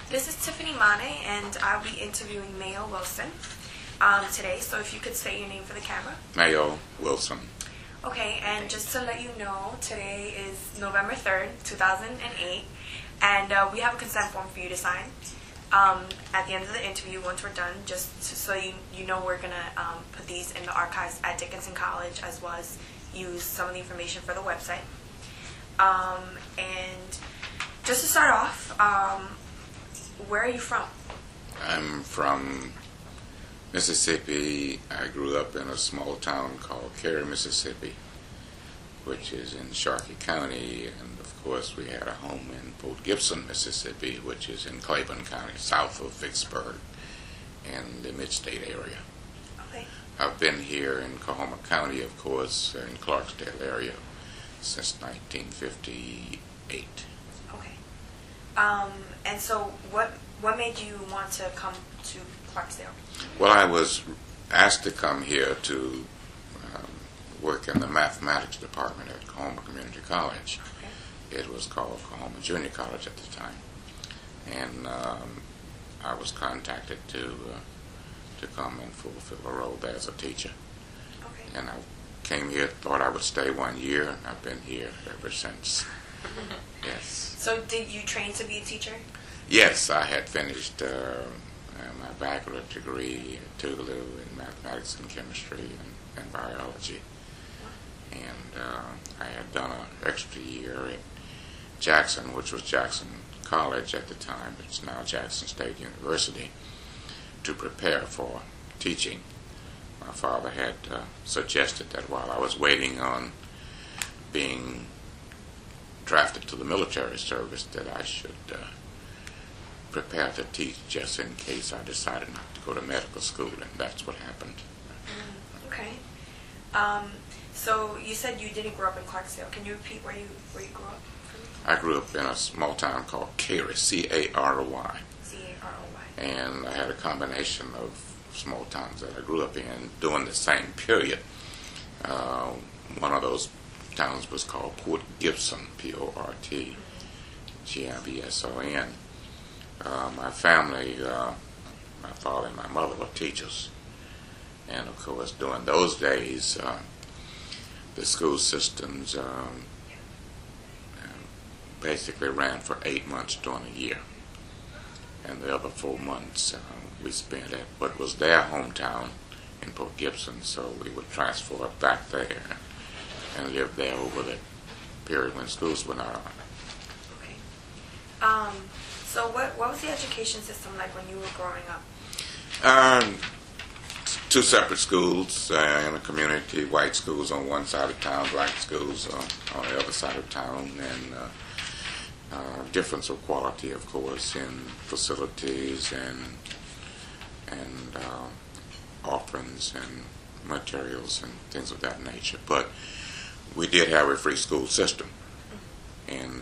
This is Tiffany Mane, and I'll be interviewing Mayo Wilson today. So if you could say your name for the camera. Mayo Wilson. Okay, and just to let you know, today is November 3rd, 2008, and we have a consent form for you to sign. At the end of the interview, once we're done, so you know we're going to put these in the archives at Dickinson College, as well as use some of the information for the website. And just to start off, where are you from? I'm from Mississippi. I grew up in a small town called Cary, Mississippi, which is in Sharkey County, and of course we had a home in Port Gibson, Mississippi, which is in Claiborne County, south of Vicksburg, in the mid-state area. Okay. I've been here in Coahoma County, of course, in Clarksdale area, since 1958. Okay. And so what made you want to come to Clarksdale? Well, I was asked to come here to work in the mathematics department at Coahoma Community College. Okay. It was called Coahoma Junior College at the time. And I was contacted to come and fulfill a role there as a teacher. Okay. And I came here, thought I would stay 1 year, and I've been here ever since. Yes. So did you train to be a teacher? Yes, I had finished my bachelor's degree at Tougaloo in mathematics and chemistry and biology. And I had done an extra year at Jackson, which was Jackson College at the time. It's now Jackson State University, to prepare for teaching. My father had suggested that while I was waiting on being drafted to the military service, that I should prepare to teach just in case I decided not to go to medical school, and that's what happened. Okay. So you said you didn't grow up in Clarksdale. Can you repeat where you grew up from? I grew up in a small town called Cary, C-A-R-Y. C-A-R-O-Y. And I had a combination of small towns that I grew up in during the same period. One of those towns was called Port Gibson, P-O-R-T-G-I-B-S-O-N. My family, my father and my mother were teachers. And of course, during those days, the school systems basically ran for 8 months during a year. And the other 4 months we spent at what was their hometown in Port Gibson, so we would transfer back there and live there over the period when schools were not on. Okay. So what was the education system like when you were growing up? Two separate schools in a community, white schools on one side of town, black schools on the other side of town, and difference of quality, of course, in facilities and offerings and materials and things of that nature. But we did have a free school system, and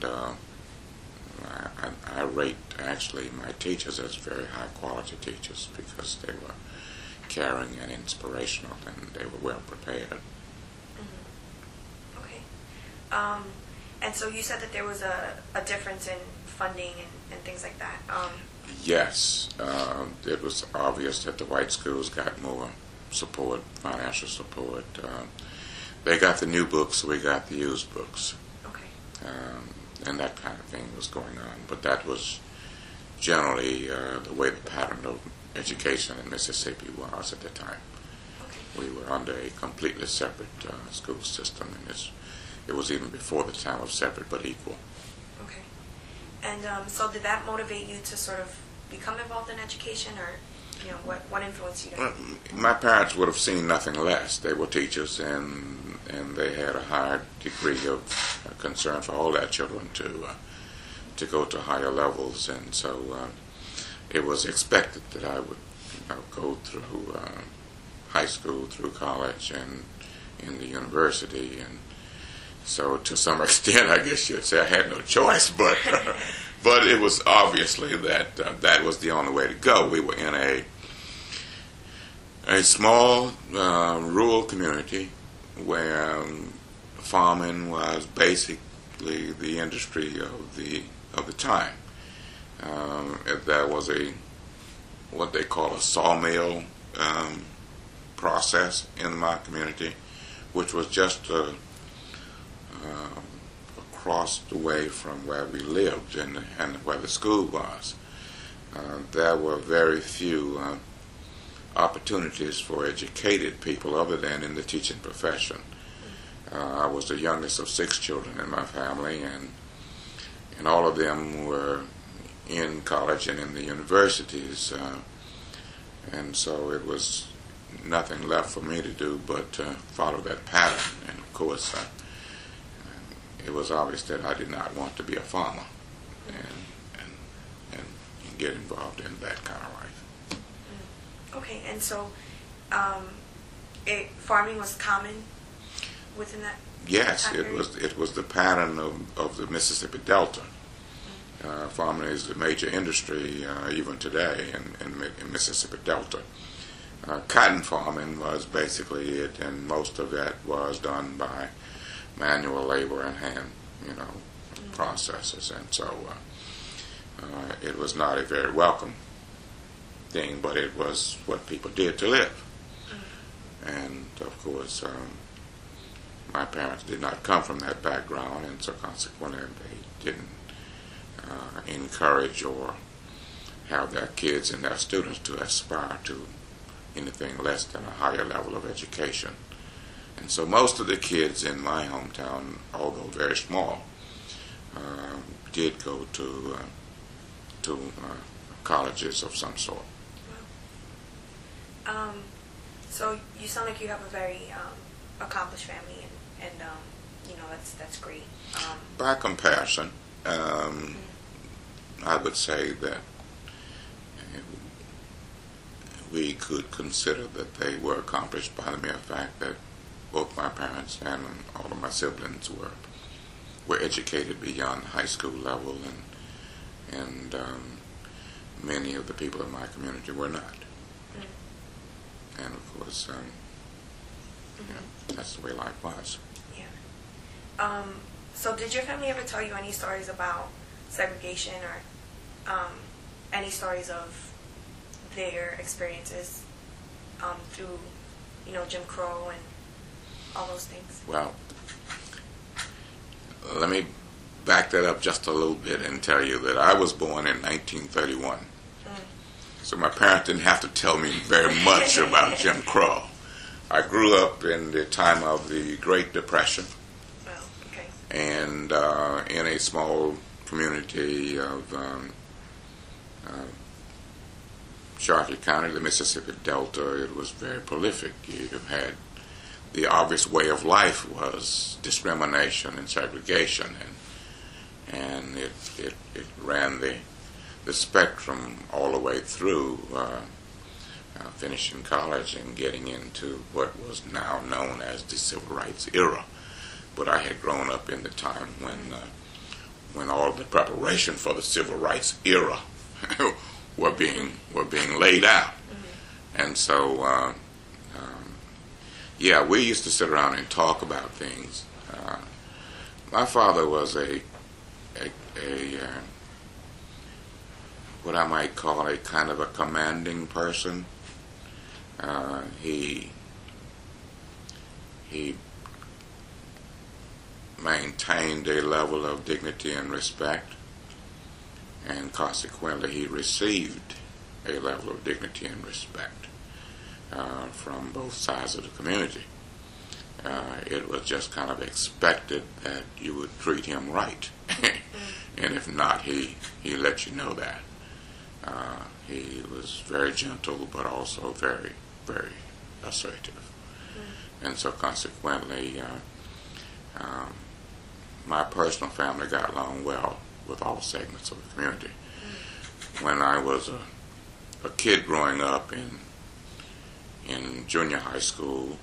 I rate actually my teachers as very high quality teachers because they were caring and inspirational, and they were well prepared. Mm-hmm. Okay. And so you said that there was a difference in funding and things like that. Yes. It was obvious that the white schools got more support, financial support. They got the new books, we got the used books. Okay. And that kind of thing was going on. But that was generally the way the pattern of education in Mississippi was at the time. Okay. We were under a completely separate school system, and it was even before the time of separate but equal. Okay. And so did that motivate you to sort of become involved in education, or what influenced you? My parents would have seen nothing less. They were teachers, and they had a higher degree of concern for all their children to go to higher levels, and so it was expected that I would go through high school, through college, and in the university. And so to some extent, I guess you'd say I had no choice, but it was obviously that that was the only way to go. We were in a small rural community where farming was basically the industry of the time. There was what they call a sawmill process in my community, which was just across the way from where we lived and where the school was. There were very few opportunities for educated people other than in the teaching profession. I was the youngest of 6 children in my family, and all of them were in college and in the universities, and so it was nothing left for me to do but follow that pattern. And of course, it was obvious that I did not want to be a farmer and get involved in that kind of life. Okay, and so farming was common within that? Yes, it was the pattern of the Mississippi Delta. Farming is the major industry even today in Mississippi Delta. Cotton farming was basically it, and most of that was done by manual labor and hand, processes, and so it was not a very welcome thing, but it was what people did to live. And of course, my parents did not come from that background, and so consequently they didn't encourage or have their kids and their students to aspire to anything less than a higher level of education. And so most of the kids in my hometown, although very small, did go to colleges of some sort. So you sound like you have a very accomplished family, and that's great. By comparison, I would say that we could consider that they were accomplished by the mere fact that both my parents and all of my siblings were educated beyond high school level, and many of the people in my community were not. And of course, that's the way life was. Yeah. So did your family ever tell you any stories about segregation or any stories of their experiences through, Jim Crow and all those things? Well, let me back that up just a little bit and tell you that I was born in 1931. So my parents didn't have to tell me very much about Jim Crow. I grew up in the time of the Great Depression. Well, okay. And in a small community of Sharkey County, the Mississippi Delta. It was very prolific. You had the obvious way of life was discrimination and segregation, and it ran the spectrum all the way through finishing college and getting into what was now known as the Civil Rights era. But I had grown up in the time when all the preparation for the Civil Rights era were being laid out. And so yeah, we used to sit around and talk about things. My father was a what I might call a kind of a commanding person. He maintained a level of dignity and respect, and consequently he received a level of dignity and respect from both sides of the community. It was just kind of expected that you would treat him right, and if not, he let you know that. He was very gentle, but also very, very assertive. And so consequently, my personal family got along well with all segments of the community. When I was a kid growing up in junior high school,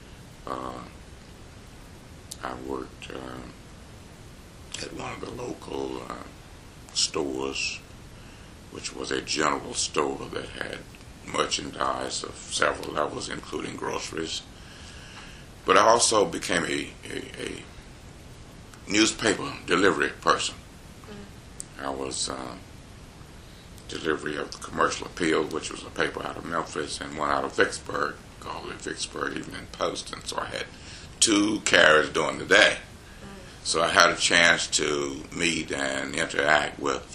I worked at one of the local stores, which was a general store that had merchandise of several levels, including groceries. But I also became a newspaper delivery person. I was delivery of the Commercial Appeal, which was a paper out of Memphis, and one out of Vicksburg, called the Vicksburg Evening Post. And so I had 2 carriers during the day. So I had a chance to meet and interact with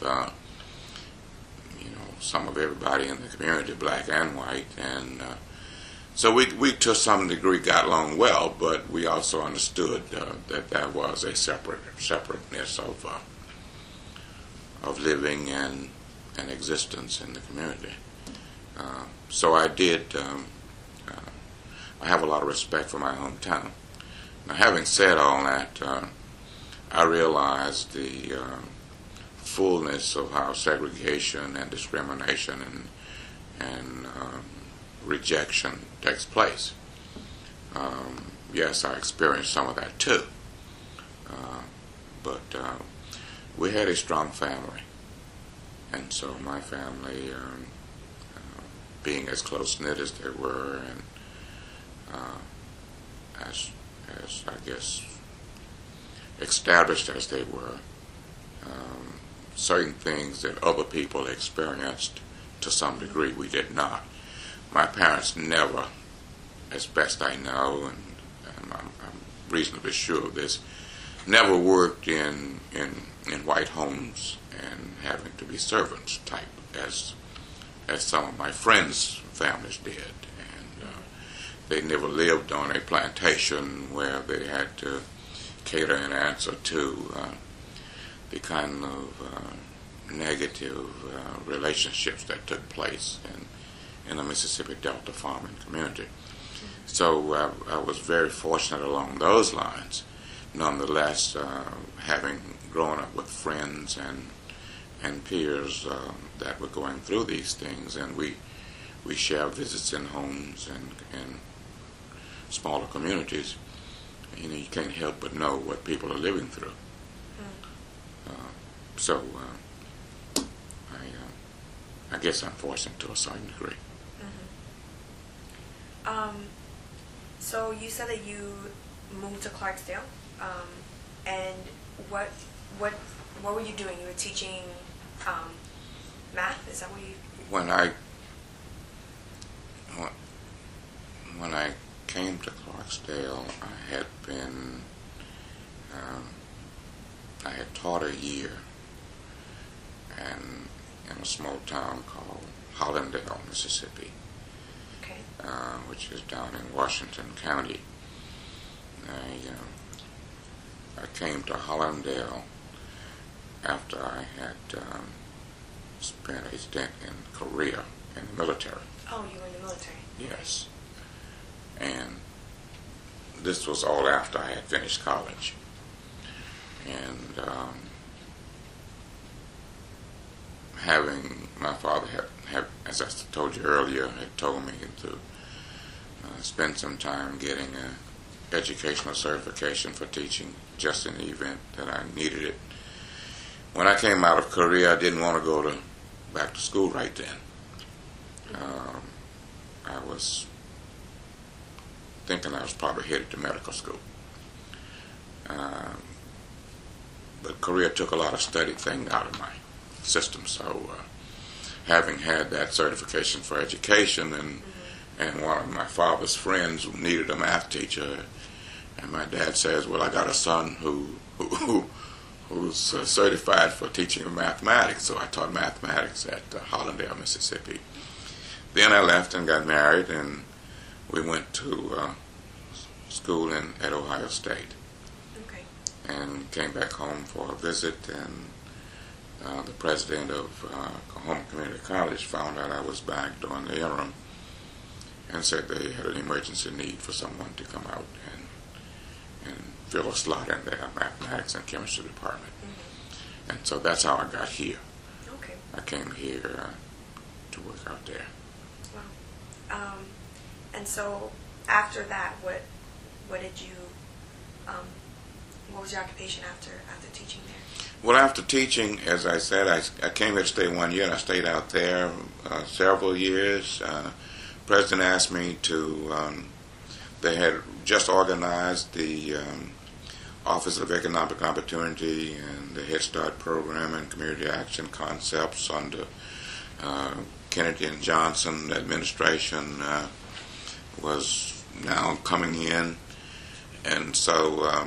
some of everybody in the community, black and white, and so we to some degree got along well, but we also understood that there was a separateness of living and existence in the community. So I did. I have a lot of respect for my hometown. Now, having said all that, I realized the fullness of how segregation and discrimination and rejection takes place. Yes, I experienced some of that too, but we had a strong family, and so my family, being as close-knit as they were, and as I guess established as they were, certain things that other people experienced to some degree we did not. My parents never, as best I know, and I'm reasonably sure of this, never worked in white homes and having to be servants type as some of my friends' families did. And they never lived on a plantation where they had to cater and answer to the kind of negative relationships that took place in the Mississippi Delta farming community. So I was very fortunate along those lines. Nonetheless, having grown up with friends and peers that were going through these things, and we share visits in homes and smaller communities, you can't help but know what people are living through. So I guess I'm fortunate to a certain degree. So you said that you moved to Clarksdale, and what were you doing? You were teaching math. Is that what you? When I came to Clarksdale, I had been I had taught a year and in a small town called Hollandale, Mississippi, okay. Which is down in Washington County. I came to Hollandale after I had spent a stint in Korea in the military. Oh, you were in the military? Yes. And this was all after I had finished college. And having my father had, as I told you earlier, had told me to spend some time getting an educational certification for teaching, just in the event that I needed it. When I came out of Korea, I didn't want to go back to school right then. I was thinking I was probably headed to medical school. But Korea took a lot of study thing out of my system, so having had that certification for education, and one of my father's friends needed a math teacher, and my dad says, well, I got a son who's certified for teaching mathematics, so I taught mathematics at Hollandale, Mississippi. Then I left and got married, and we went to school at Ohio State. Okay. And came back home for a visit, and the president of Coahoma Community College found out I was back during the interim and said they had an emergency need for someone to come out and fill a slot in their mathematics and chemistry department. Mm-hmm. And so that's how I got here. Okay. I came here to work out there. Wow. And so after that, what was your occupation after teaching there? Well, after teaching, as I said, I came here to stay 1 year, and I stayed out there several years. President asked me to, they had just organized the Office of Economic Opportunity and the Head Start program and community action concepts under Kennedy and Johnson administration was now coming in, and so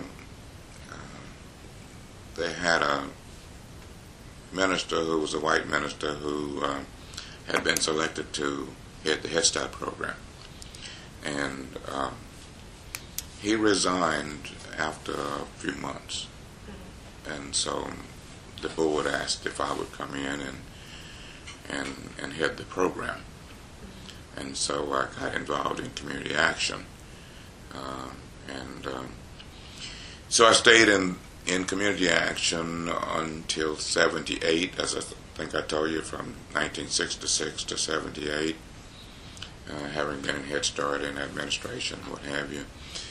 they had a minister who was a white minister who had been selected to head the Head Start program. And he resigned after a few months. And so the board asked if I would come in and head the program. And so I got involved in community action. So I stayed in community action until 78, as I think I told you, from 1966 to 78, having been in Head Start and administration, what have you.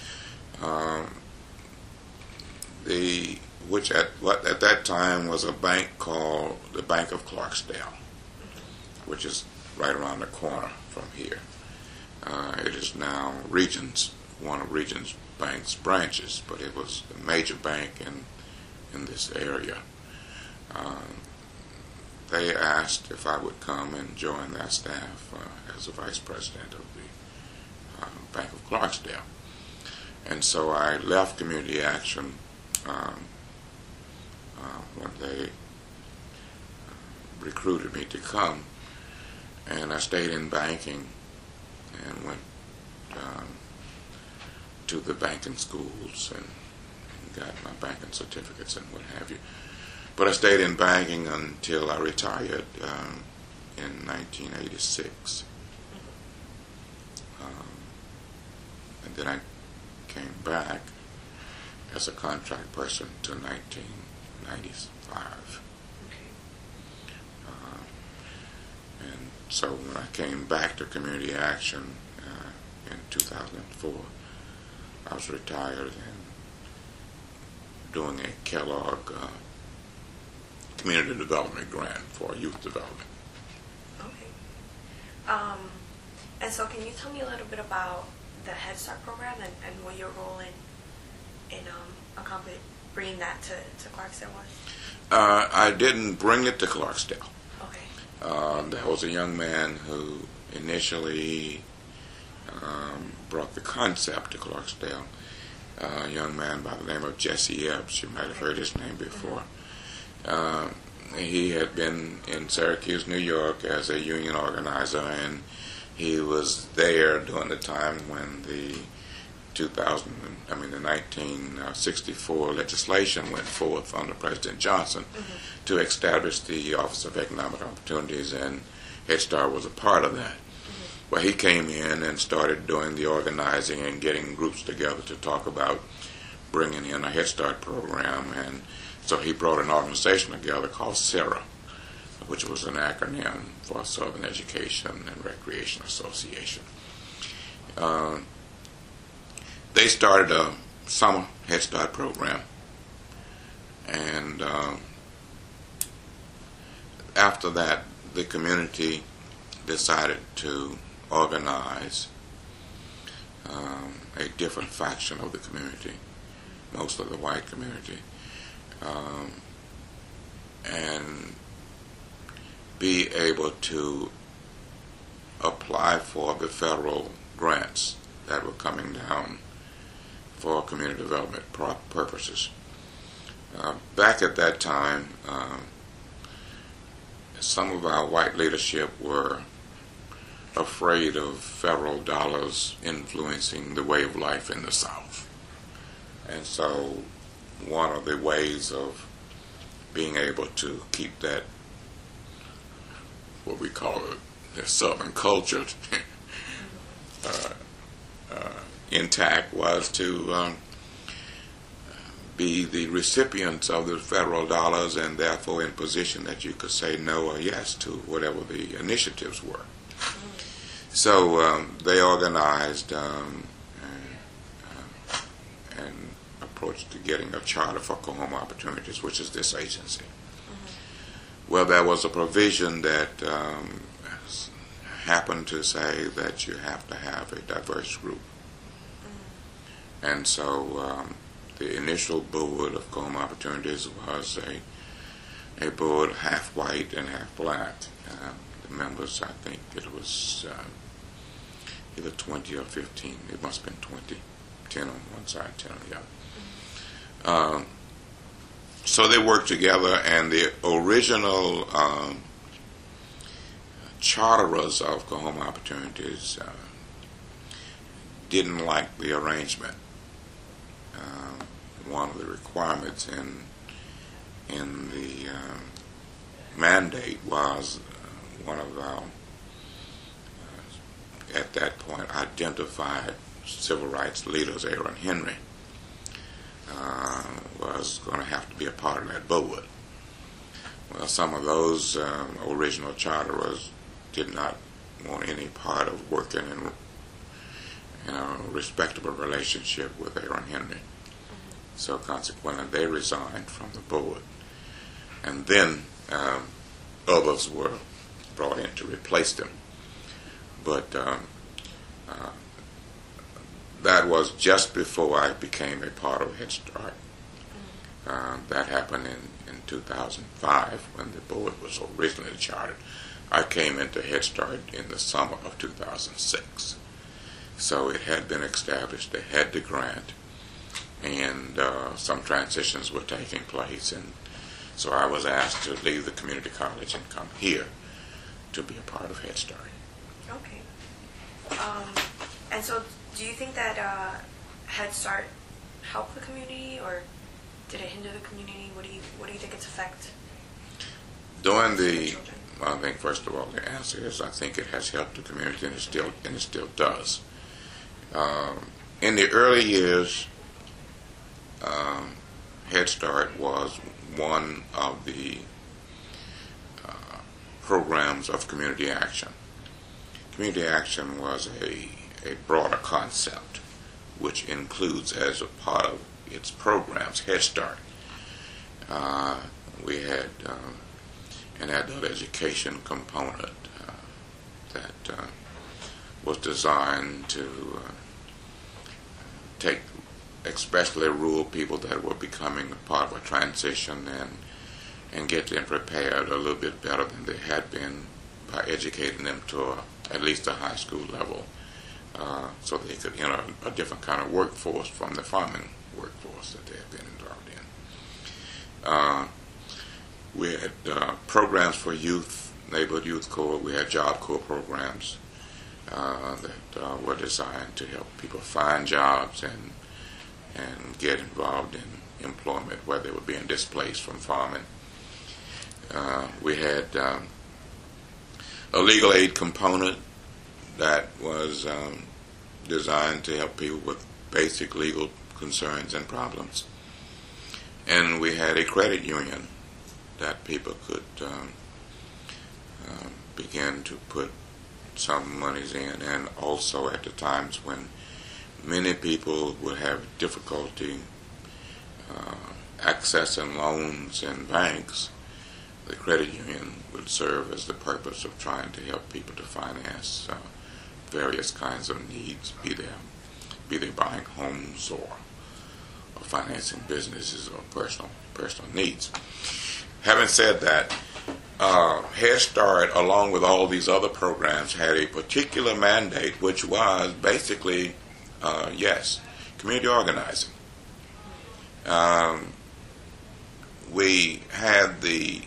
Which at that time was a bank called the Bank of Clarksdale, which is right around the corner from here. It is now Regions, one of Regions Bank's branches, but it was a major bank in this area. They asked if I would come and join their staff as a vice president of the Bank of Clarksdale. And so I left community action when they recruited me to come, and I stayed in banking and went to the banking schools and got my banking certificates and what have you. But I stayed in banking until I retired in 1986. And then I came back as a contract person to 1995. And so when I came back to community action in 2004, I was retired and doing a Kellogg community development grant for youth development. Okay. And so can you tell me a little bit about the Head Start program and what your role in bringing that to Clarksdale was? I didn't bring it to Clarksdale. Okay. There was a young man who initially brought the concept to Clarksdale, a young man by the name of Jesse Epps. You might have heard his name before. He had been in Syracuse, New York as a union organizer, and he was there during the time when the 1964 legislation went forth under President Johnson to establish the Office of Economic Opportunities, and Head Start was a part of that. Well, he came in and started doing the organizing and getting groups together to talk about bringing in a Head Start program, and so he brought an organization together called SERA, which was an acronym for Southern Education and Recreation Association. They started a summer Head Start program, and after that, the community decided to organize a different faction of the community, most of the white community, and be able to apply for the federal grants that were coming down for community development purposes. Back at that time, some of our white leadership were afraid of federal dollars influencing the way of life in the South. And so one of the ways of being able to keep that, what we call the Southern culture, intact, was to be the recipients of the federal dollars, and therefore in position that you could say no or yes to whatever the initiatives were. So they organized and approached to getting a charter for Coahoma Opportunities, which is this agency. Well, there was a provision that happened to say that you have to have a diverse group. And so the initial board of Coahoma Opportunities was a board half white and half black. the members, I think it was either 20 or 15. It must have been 20. 10 on one side, 10 on the other. So they worked together, and the original charterers of Oklahoma Opportunities didn't like the arrangement. One of the requirements in the mandate was one of our, at that point, identified civil rights leaders, Aaron Henry, was going to have to be a part of that board. Well, some of those original charterers did not want any part of working in a respectable relationship with Aaron Henry. So consequently, they resigned from the board. And then others were brought in to replace them. But that was just before I became a part of Head Start. That happened in 2005 when the board was originally chartered. I came into Head Start in the summer of 2006. So it had been established, they had the grant, and some transitions were taking place, and so I was asked to leave the community college and come here to be a part of Head Start. Okay. And so do you think that Head Start helped the community, or did it hinder the community? What do you think its effect? During the, I think first of all the answer is I think it has helped the community, and it still does. In the early years, Head Start was one of the programs of community action. Community action was a broader concept, which includes as a part of its programs Head Start. We had an adult education component that was designed to take especially rural people that were becoming a part of a transition and get them prepared a little bit better than they had been by educating them to at least a high school level, so they could enter a different kind of workforce from the farming workforce that they had been involved in. We had programs for youth, neighborhood youth corps. We had Job Corps programs that were designed to help people find jobs and get involved in employment where they were being displaced from farming. We had a legal aid component that was designed to help people with basic legal concerns and problems. And we had a credit union that people could begin to put some monies in, and also at the times when many people would have difficulty accessing loans in banks, the credit union would serve as the purpose of trying to help people to finance various kinds of needs, be they buying homes or financing businesses or personal needs. Having said that, Head Start, along with all these other programs, had a particular mandate, which was basically, community organizing. We had the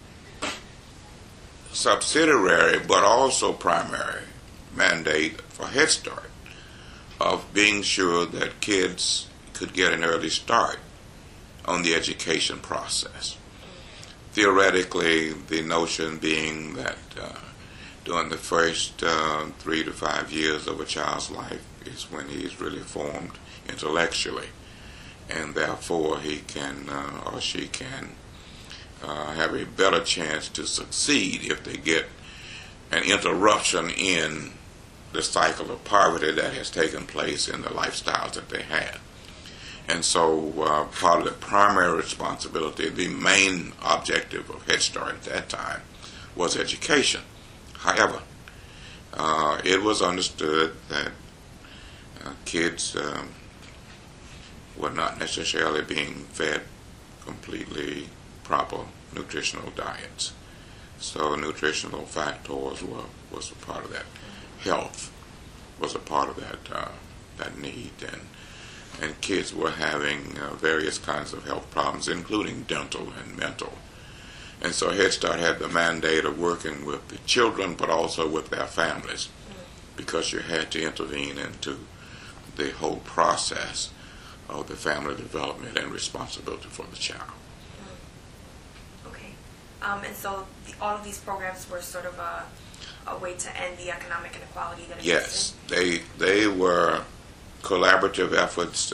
subsidiary, but also primary mandate for Head Start of being sure that kids could get an early start on the education process. Theoretically, the notion being that during the first 3 to 5 years of a child's life is when he is really formed intellectually, and therefore he can or she can have a better chance to succeed if they get an interruption in the cycle of poverty that has taken place in the lifestyles that they had. And so part of the primary responsibility, the main objective of Head Start at that time, was education. However, it was understood that kids were not necessarily being fed completely proper nutritional diets. So nutritional factors was a part of that. Health was a part of that need, and kids were having various kinds of health problems, including dental and mental. And so Head Start had the mandate of working with the children, but also with their families, because you had to intervene into the whole process of the family development and responsibility for the child. Okay. And so all of these programs were sort of a way to end the economic inequality that existed? Yes, they were collaborative efforts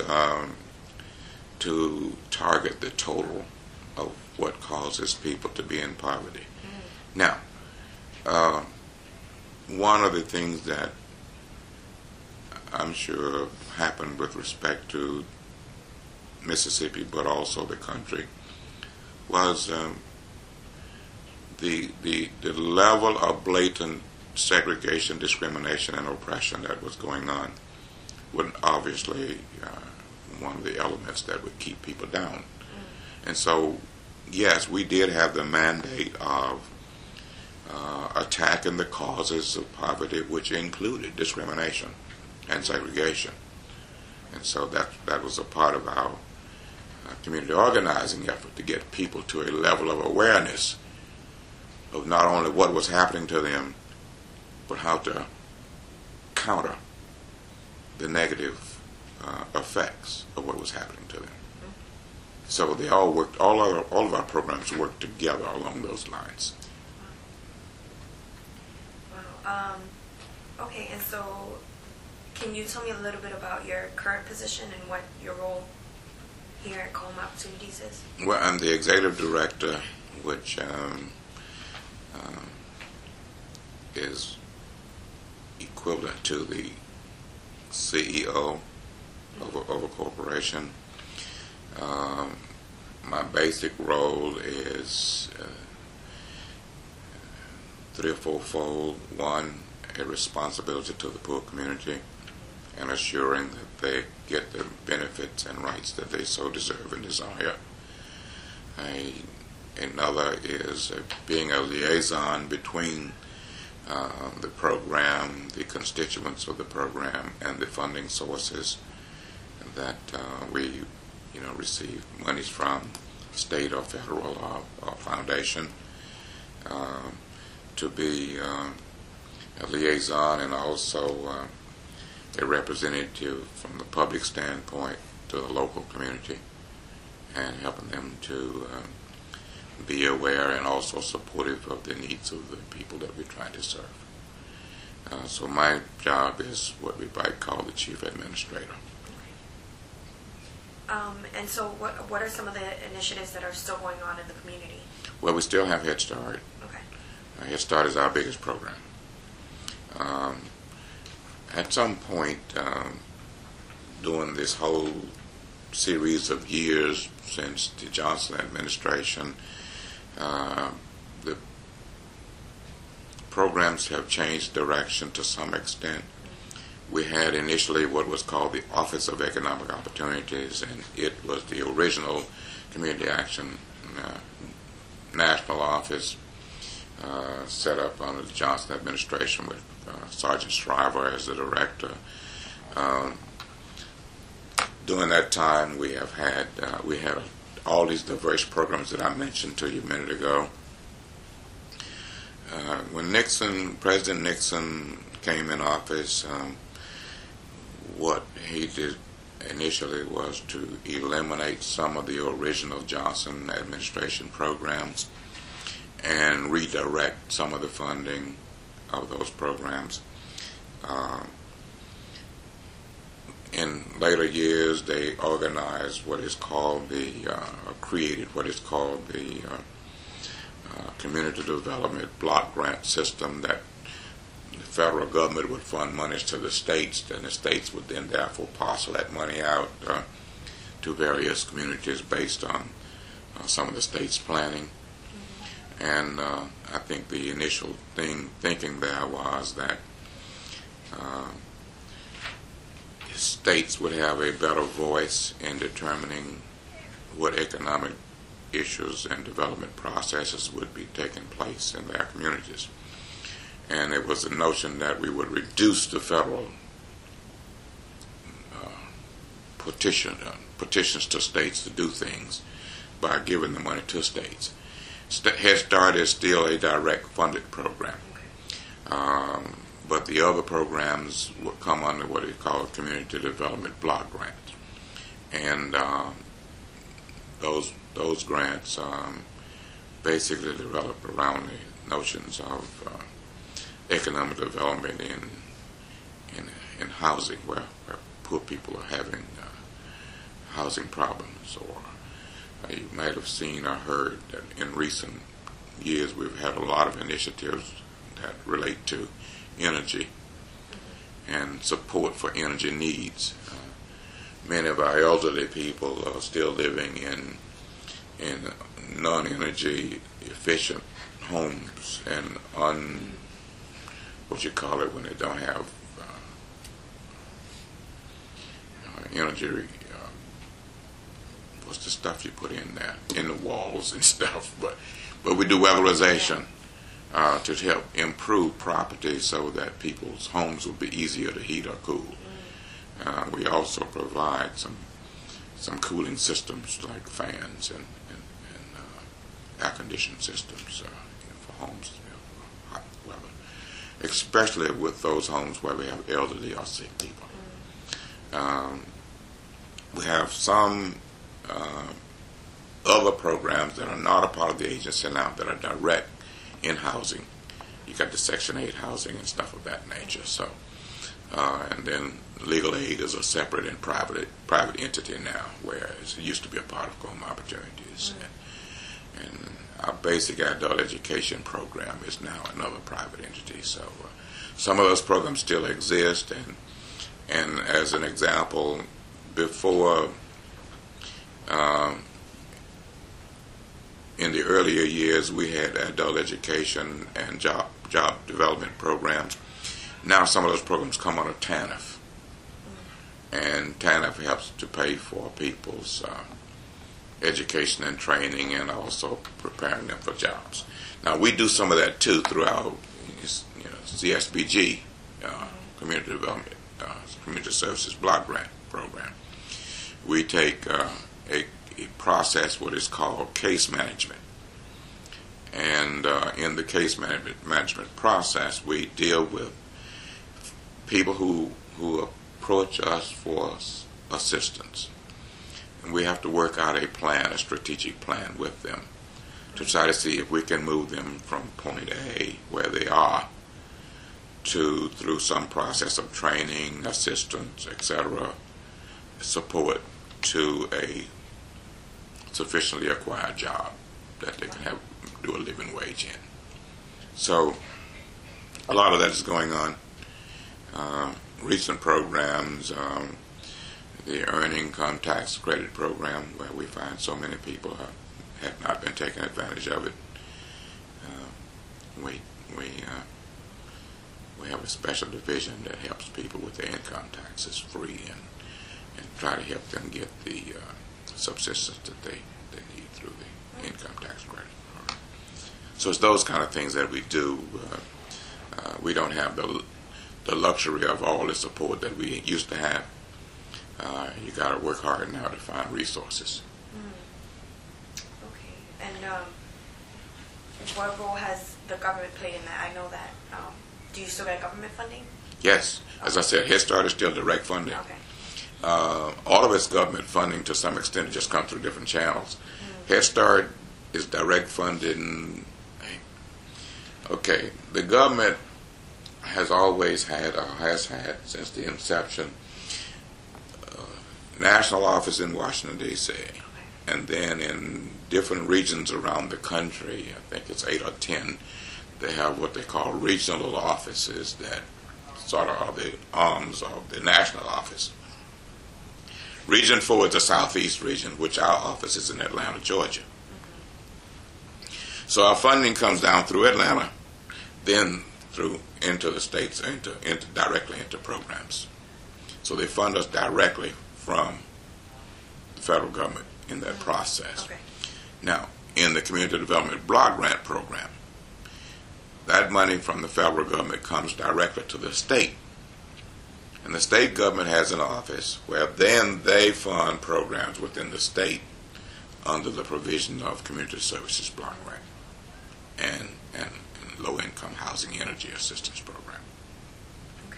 to target the total of what causes people to be in poverty. Now, one of the things that I'm sure happened with respect to Mississippi, but also the country, was the level of blatant segregation, discrimination, and oppression that was going on was obviously one of the elements that would keep people down. And so, yes, we did have the mandate of attacking the causes of poverty, which included discrimination and segregation. And so that was a part of our community organizing effort, to get people to a level of awareness of not only what was happening to them, but how to counter the negative effects of what was happening to them. So they all worked. All of our programs worked together along those lines. Wow. Okay, and so can you tell me a little bit about your current position and what your role here at Coleman Opportunities is? Well, I'm the executive director, which is equivalent to the CEO of a corporation. My basic role is three or fourfold. One, a responsibility to the poor community and assuring that they get the benefits and rights that they so deserve and desire. Another is being a liaison between the program, the constituents of the program, and the funding sources that we receive monies from, state or federal or foundation, to be a liaison and also a representative from the public standpoint to the local community, and helping them to be aware and also supportive of the needs of the people that we're trying to serve. So my job is what we might call the chief administrator. And so what are some of the initiatives that are still going on in the community? Well, we still have Head Start. Okay. Head Start is our biggest program. At some point during this whole series of years since the Johnson administration, the programs have changed direction to some extent. We had initially what was called the Office of Economic Opportunities, and it was the original Community Action National Office set up under the Johnson administration with Sergeant Shriver as the director. During that time, we had all these diverse programs that I mentioned to you a minute ago. When President Nixon came in office, what he did initially was to eliminate some of the original Johnson administration programs and redirect some of the funding of those programs. In later years, they organized what is called created what is called the Community Development Block Grant System, that the federal government would fund monies to the states, and the states would then therefore parcel that money out to various communities based on some of the states' planning. And I think the initial thinking there was that states would have a better voice in determining what economic issues and development processes would be taking place in their communities. And it was the notion that we would reduce the federal petitions to states to do things by giving the money to states. Head Start is still a direct funded program. But the other programs would come under what is called Community Development Block Grants. And those grants basically develop around the notions of economic development in housing, where poor people are having housing problems. Or you might have seen or heard that in recent years we've had a lot of initiatives that relate to energy and support for energy needs. Many of our elderly people are still living in non-energy efficient homes and what you call it when they don't have energy. What's the stuff you put in there in the walls and stuff? But we do weatherization to help improve property so that people's homes will be easier to heat or cool. We also provide some cooling systems like fans and air conditioning systems for homes for hot weather, especially with those homes where we have elderly or sick people. We have some other programs that are not a part of the agency now that are direct in housing. You got the Section 8 housing and stuff of that nature. So, and then legal aid is a separate and private entity now, whereas it used to be a part of Home Opportunities. And our basic adult education program is now another private entity. So some of those programs still exist. And as an example, before in the earlier years, we had adult education and job development programs. Now some of those programs come under TANF. And TANF helps to pay for people's education and training and also preparing them for jobs. Now we do some of that too through our CSBG, Community Development, Community Services Block Grant Program. We take a process, what is called case management. And in the case management process, we deal with people who approach us for assistance. And we have to work out a plan, a strategic plan with them to try to see if we can move them from point A, where they are, to through some process of training, assistance, etc., support to a sufficiently acquired job that they can do a living wage in. So a lot of that is going on. Recent programs, the Earned Income Tax Credit Program, where we find so many people have not been taking advantage of it. We have a special division that helps people with their income taxes free and try to help them get the subsistence that they need through the income tax credit. So it's those kind of things that we do. We don't have the luxury of all the support that we used to have. You got to work hard now to find resources. Okay. And what role has the government played in that? I know that. Do you still get government funding? Yes. As I said, Head Start is still direct funding. Okay. All of its government funding, to some extent, just comes through different channels. Head Start is direct funding. Okay. The government has always had, or has had since the inception, national office in Washington, D.C. Okay. And then in different regions around the country, I think it's 8 or 10, they have what they call regional offices that sort of are the arms of the national office. Region 4 is the Southeast region, which our office is in Atlanta, Georgia. So our funding comes down through Atlanta, then through into the states, directly into programs. So they fund us directly from the federal government in that process. Okay. Now, in the Community Development Block Grant Program, that money from the federal government comes directly to the state. And the state government has an office where then they fund programs within the state under the provision of Community Services Block Grant and Low-Income Housing Energy Assistance Program. Okay.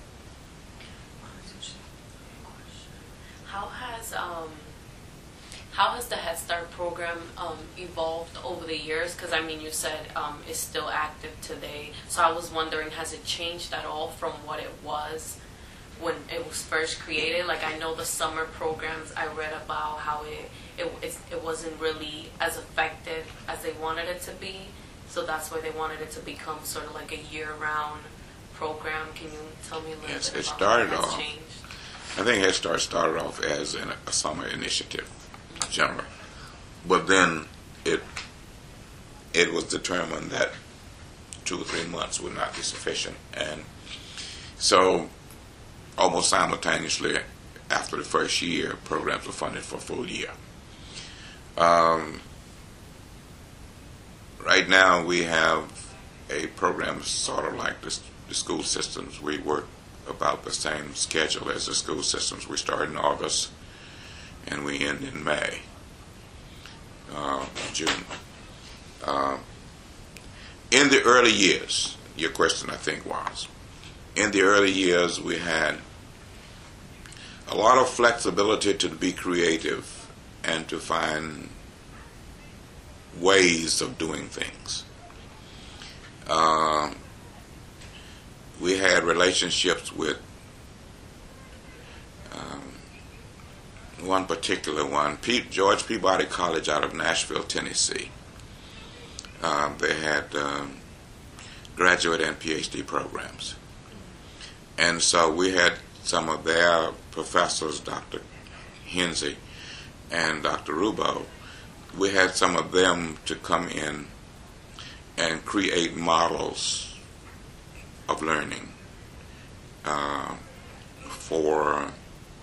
How has the Head Start program evolved over the years? Because, I mean, you said it's still active today. So I was wondering, has it changed at all from what it was when it was first created? Like, I know the summer programs, I read about how it wasn't really as effective as they wanted it to be. So that's why they wanted it to become sort of like a year-round program. Can you tell me a little bit about how it's changed? I think Head Start started off as a summer initiative, generally. But then it was determined that 2 or 3 months would not be sufficient. And so almost simultaneously after the first year, programs were funded for a full year. Right now we have a program sort of like the school systems. We work about the same schedule as the school systems. We start in August and we end in May, June. In the early years, your question I think was, in the early years we had a lot of flexibility to be creative and to find ways of doing things. We had relationships with one particular one, George Peabody College out of Nashville, Tennessee. They had graduate and PhD programs. And so we had some of their professors, Dr. Hensey and Dr. Rubo, we had some of them to come in and create models of learning for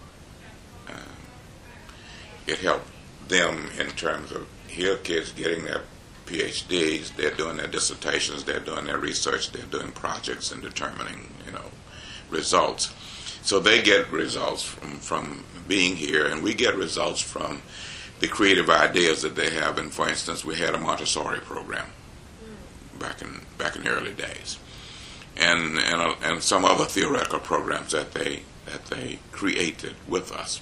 it helped them in terms of here kids getting their PhDs, they're doing their dissertations, they're doing their research, they're doing projects and determining, results. So they get results from being here, and we get results from the creative ideas that they have. And for instance, we had a Montessori program back in the early days, and some other theoretical programs that they created with us.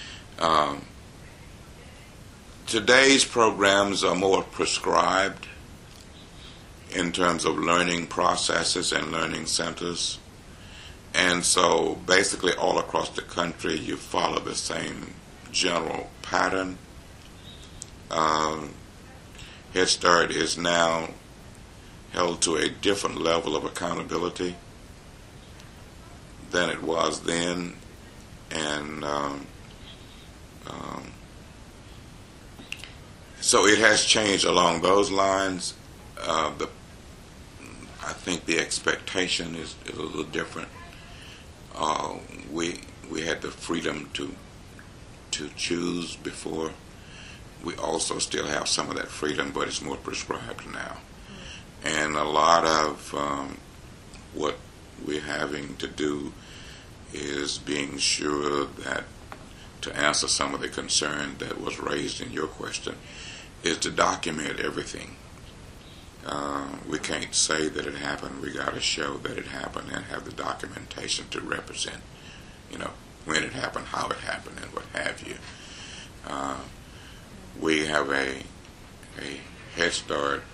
Today's programs are more prescribed in terms of learning processes and learning centers. And so basically all across the country you follow the same general pattern. Head Start is now held to a different level of accountability than it was then. And so it has changed along those lines. I think the expectation is a little different. We had the freedom to choose before. We also still have some of that freedom, but it's more prescribed now. And a lot of what we're having to do is being sure that, to answer some of the concern that was raised in your question, is to document everything. We can't say that it happened. We got to show that it happened and have the documentation to represent, when it happened, how it happened, and what have you. We have a Head Start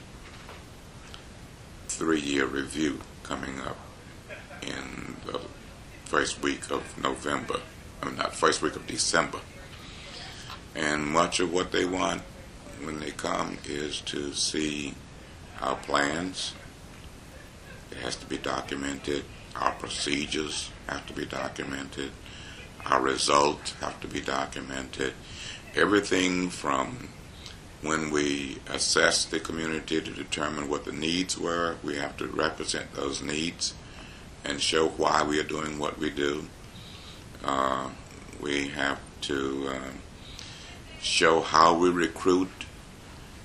3-year review coming up in the first week of November. First week of December. And much of what they want when they come is to see our plans. It has to be documented. Our procedures have to be documented. Our results have to be documented. Everything from when we assess the community to determine what the needs were, we have to represent those needs and show why we are doing what we do. We have to show how we recruit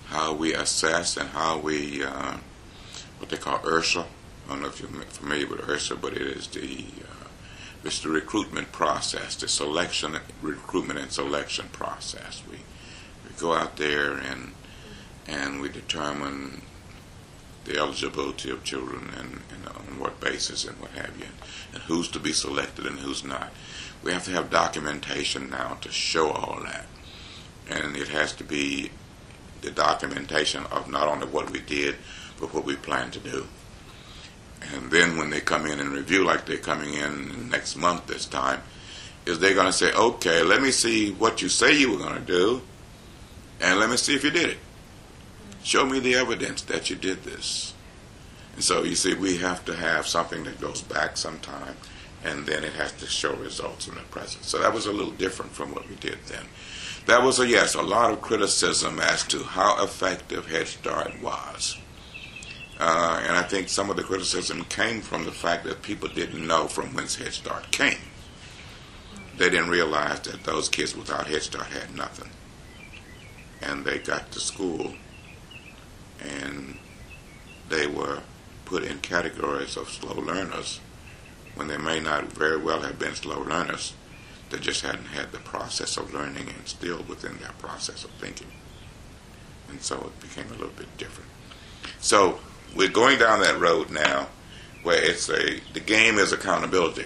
how we assess and how we, what they call URSA. I don't know if you're familiar with URSA, but it is it's the recruitment process, the selection, recruitment and selection process. We go out there and we determine the eligibility of children and on what basis and what have you, and who's to be selected and who's not. We have to have documentation now to show all that, and it has to be the documentation of not only what we did, but what we plan to do. And then when they come in and review, like they're coming in next month this time, is they're going to say, okay, let me see what you say you were going to do, and let me see if you did it. Show me the evidence that you did this. And so you see, we have to have something that goes back sometime, and then it has to show results in the present. So that was a little different from what we did then. That was, a lot of criticism as to how effective Head Start was. And I think some of the criticism came from the fact that people didn't know from whence Head Start came. They didn't realize that those kids without Head Start had nothing. And they got to school, and they were put in categories of slow learners when they may not very well have been slow learners. They just hadn't had the process of learning and still within that process of thinking. And so it became a little bit different. So we're going down that road now where the game is accountability.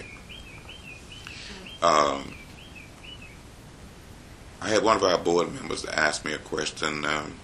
I had one of our board members ask me a question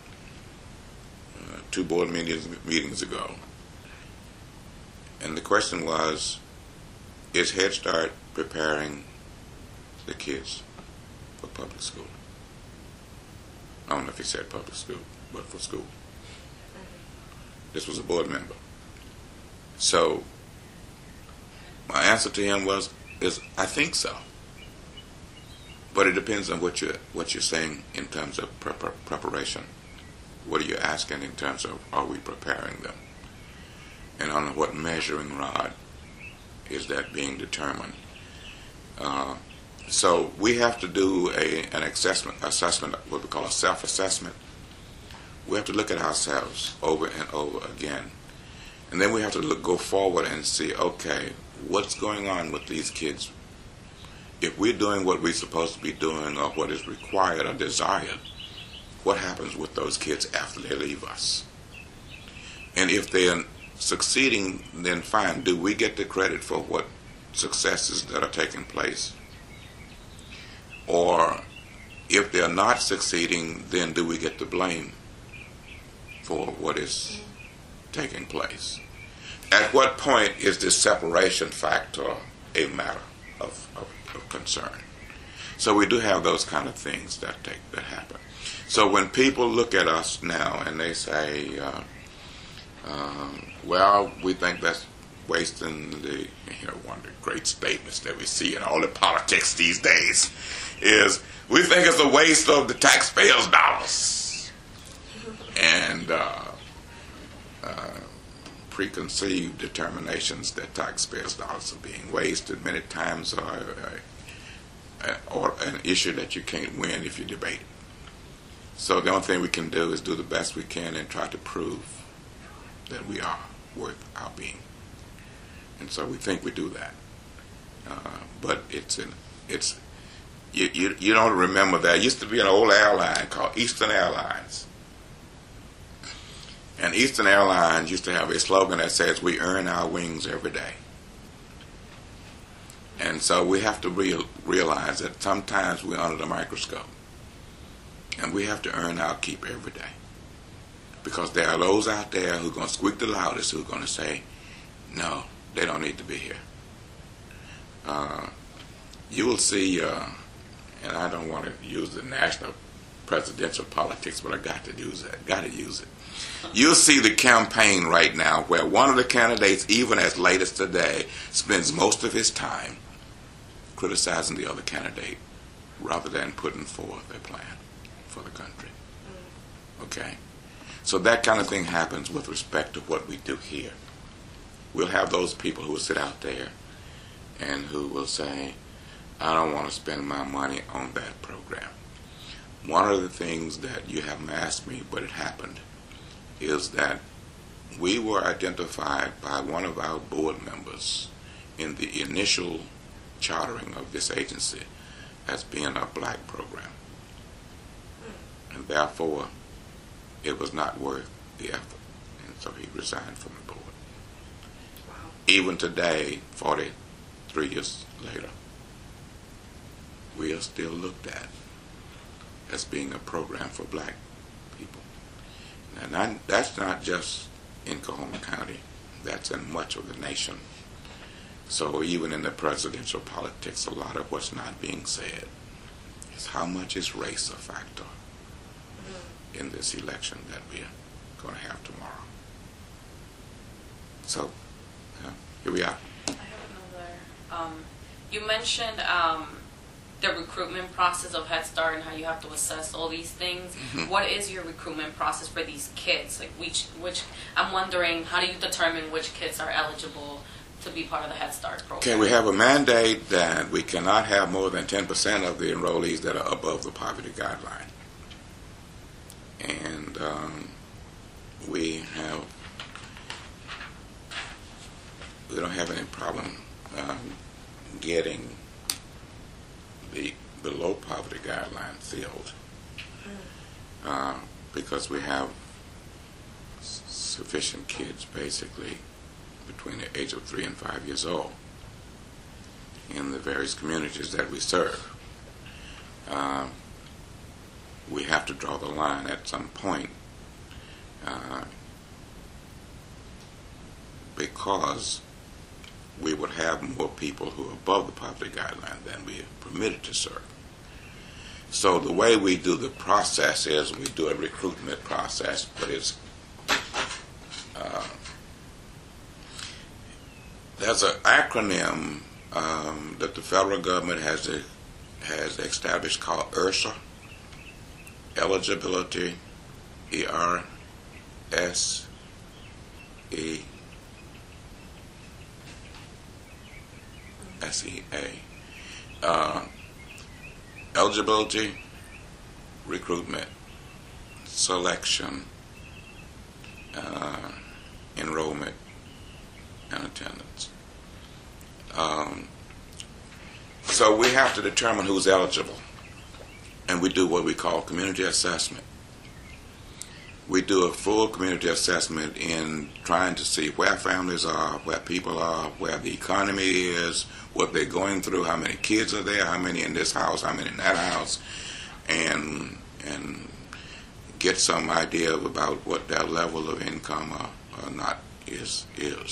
2 board meetings ago. And the question was, is Head Start preparing the kids for public school? I don't know if he said public school, but for school. This was a board member. So my answer to him is I think so. But it depends on what you're saying in terms of preparation. What are you asking in terms of are we preparing them? And on what measuring rod is that being determined? So we have to do an assessment, what we call a self-assessment. We have to look at ourselves over and over again. And then we have to go forward and see, okay, what's going on with these kids? If we're doing what we're supposed to be doing or what is required or desired, what happens with those kids after they leave us? And if they're succeeding, then fine. Do we get the credit for what successes that are taking place? Or if they're not succeeding, then do we get the blame for what is taking place? At what point is this separation factor a matter of concern? So we do have those kind of things that happen. So when people look at us now and they say, well, we think that's wasting one of the great statements that we see in all the politics these days is, we think it's a waste of the taxpayers' dollars. And preconceived determinations that taxpayers' dollars are being wasted many times are an issue that you can't win if you debate it. So the only thing we can do is do the best we can and try to prove that we are worth our being. And so we think we do that. But you don't remember that. It used to be an old airline called Eastern Airlines. And Eastern Airlines used to have a slogan that says, we earn our wings every day. And so we have to realize that sometimes we're under the microscope. And we have to earn our keep every day. Because there are those out there who are going to squeak the loudest, who are going to say, no, they don't need to be here. You will see, and I don't want to use the national presidential politics, but I got to use it. You'll see the campaign right now where one of the candidates, even as late as today, spends most of his time criticizing the other candidate rather than putting forth a plan for the country. Okay? So that kind of thing happens with respect to what we do here. We'll have those people who will sit out there and who will say, I don't want to spend my money on that program. one of the things that you haven't asked me, but it happened, is that we were identified by one of our board members in the initial chartering of this agency as being a black program. And therefore, it was not worth the effort. And so he resigned from the board. Wow. Even today, 43 years later, we are still looked at as being a program for black people. And that's not just in Coahoma County. That's in much of the nation. So even in the presidential politics, a lot of what's not being said is how much is race a factor in this election that we're going to have tomorrow. So, here we are. I have another. You mentioned the recruitment process of Head Start and how you have to assess all these things. Mm-hmm. What is your recruitment process for these kids? Like which I'm wondering, how do you determine which kids are eligible to be part of the Head Start program? Okay, we have a mandate that we cannot have more than 10% of the enrollees that are above the poverty guideline. And we don't have any problem getting the below poverty guideline filled because we have sufficient kids basically between the age of 3 and 5 years old in the various communities that we serve. We have to draw the line at some point because we would have more people who are above the poverty guideline than we are permitted to serve. So the way we do the process is we do a recruitment process, but it's there's an acronym that the federal government has established called ERSA, eligibility, E-R-S-E-A. Eligibility, recruitment, selection, enrollment, and attendance. So we have to determine who's eligible, and we do what we call community assessment. We do a full community assessment in trying to see where families are, where people are, where the economy is, what they're going through, how many kids are there, how many in this house, how many in that house, and get some idea about what their level of income or not is.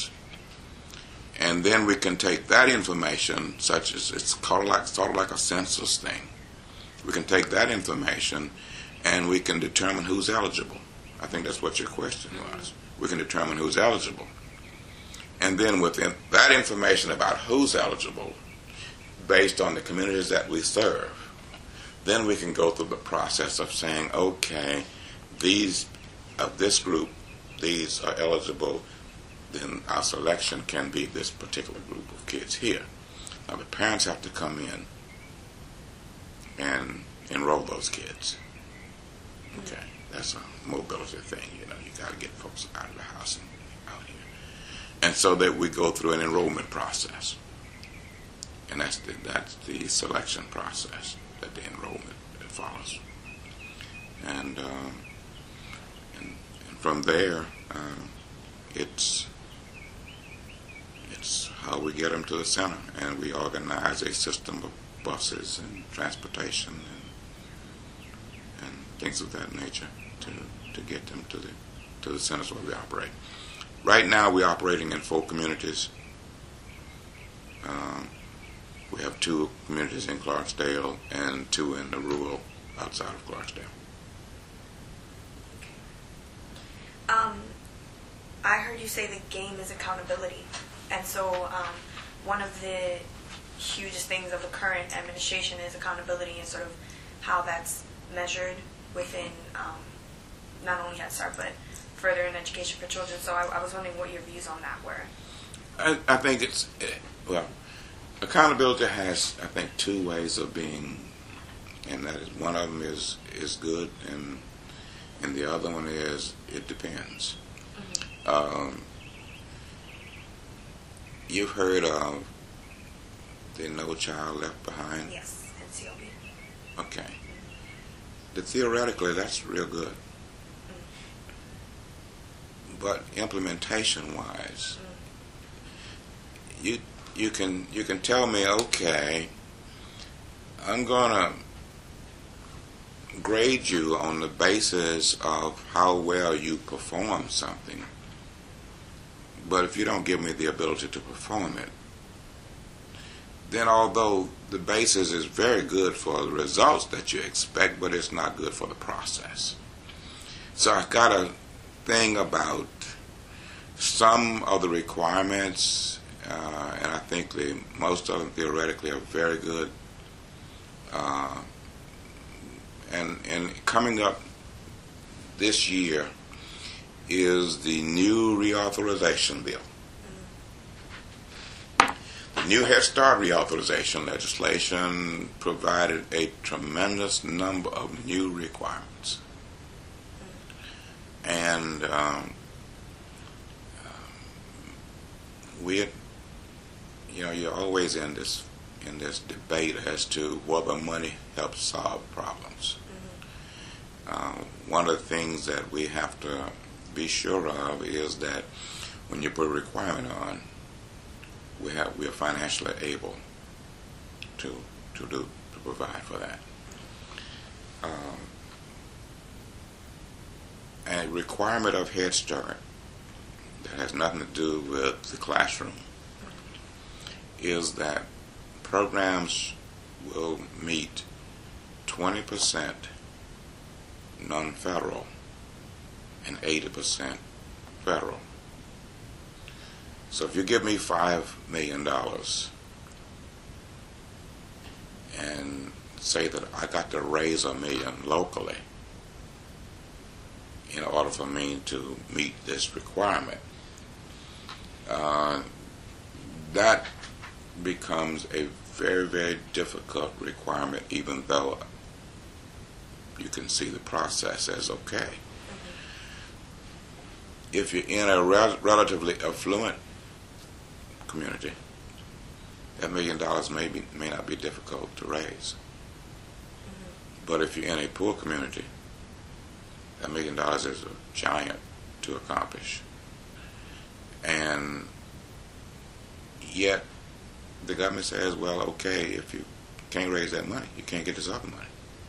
And then we can take that information, such as it's sort of like a census thing. We can take that information and we can determine who's eligible. I think that's what your question was. We can determine who's eligible. And then with that information about who's eligible, based on the communities that we serve, then we can go through the process of saying, okay, these of this group, these are eligible, then our selection can be this particular group of kids here. Now the parents have to come in and enroll those kids. Okay, that's a mobility thing, you got to get folks out of the house and out here. And so that we go through an enrollment process. And that's the selection process that the enrollment follows. And from there, it's how we get them to the center, and we organize a system of buses and transportation and things of that nature to get them to the centers where we operate. Right now, we're operating in 4 communities. We have 2 communities in Clarksdale and 2 in the rural outside of Clarksdale. I heard you say the game is accountability. And so one of the hugest things of the current administration is accountability and sort of how that's measured within not only Head Start, but further in education for children. So I was wondering what your views on that were. I think accountability has, I think, 2 ways of being and that is one of them is good, and the other one is it depends. You've heard of the No Child Left Behind? Yes, NCLB. Okay. Theoretically, that's real good. But implementation-wise, you can tell me, okay, I'm gonna grade you on the basis of how well you perform something. But if you don't give me the ability to perform it, then although the basis is very good for the results that you expect, but it's not good for the process. So I got a thing about some of the requirements, and I think most of them theoretically are very good. And coming up this year is the new reauthorization bill. The new Head Start reauthorization legislation provided a tremendous number of new requirements. And you're always in this debate as to whether money helps solve problems. One of the things that we have to be sure of is that when you put a requirement on, we are financially able to provide for that. A requirement of Head Start that has nothing to do with the classroom is that programs will meet 20% non-federal and 80% federal. So if you give me $5 million and say that I got to raise $1 million locally in order for me to meet this requirement, that becomes a very, very difficult requirement, even though you can see the process as okay. If you're in a relatively affluent community, that $1 million may not be difficult to raise. But if you're in a poor community, that $1 million is a giant to accomplish. And yet the government says, well, okay, if you can't raise that money, you can't get this other money.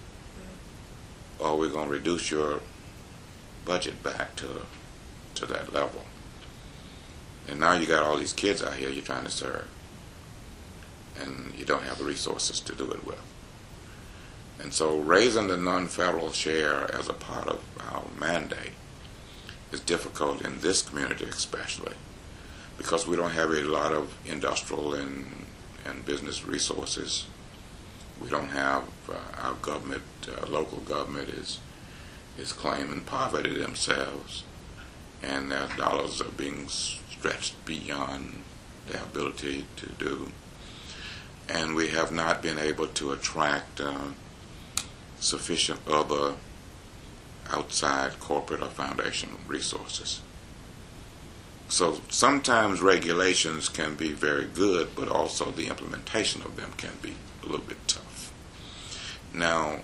Or we're going to reduce your budget back to that level. And now you got all these kids out here you're trying to serve, and you don't have the resources to do it with. And so raising the non-federal share as a part of our mandate is difficult in this community especially, because we don't have a lot of industrial and business resources. We don't have our government, local government is claiming poverty themselves, and their dollars are being stretched beyond their ability to do. And we have not been able to attract sufficient other outside corporate or foundation resources. So sometimes regulations can be very good, but also the implementation of them can be a little bit tough. Now,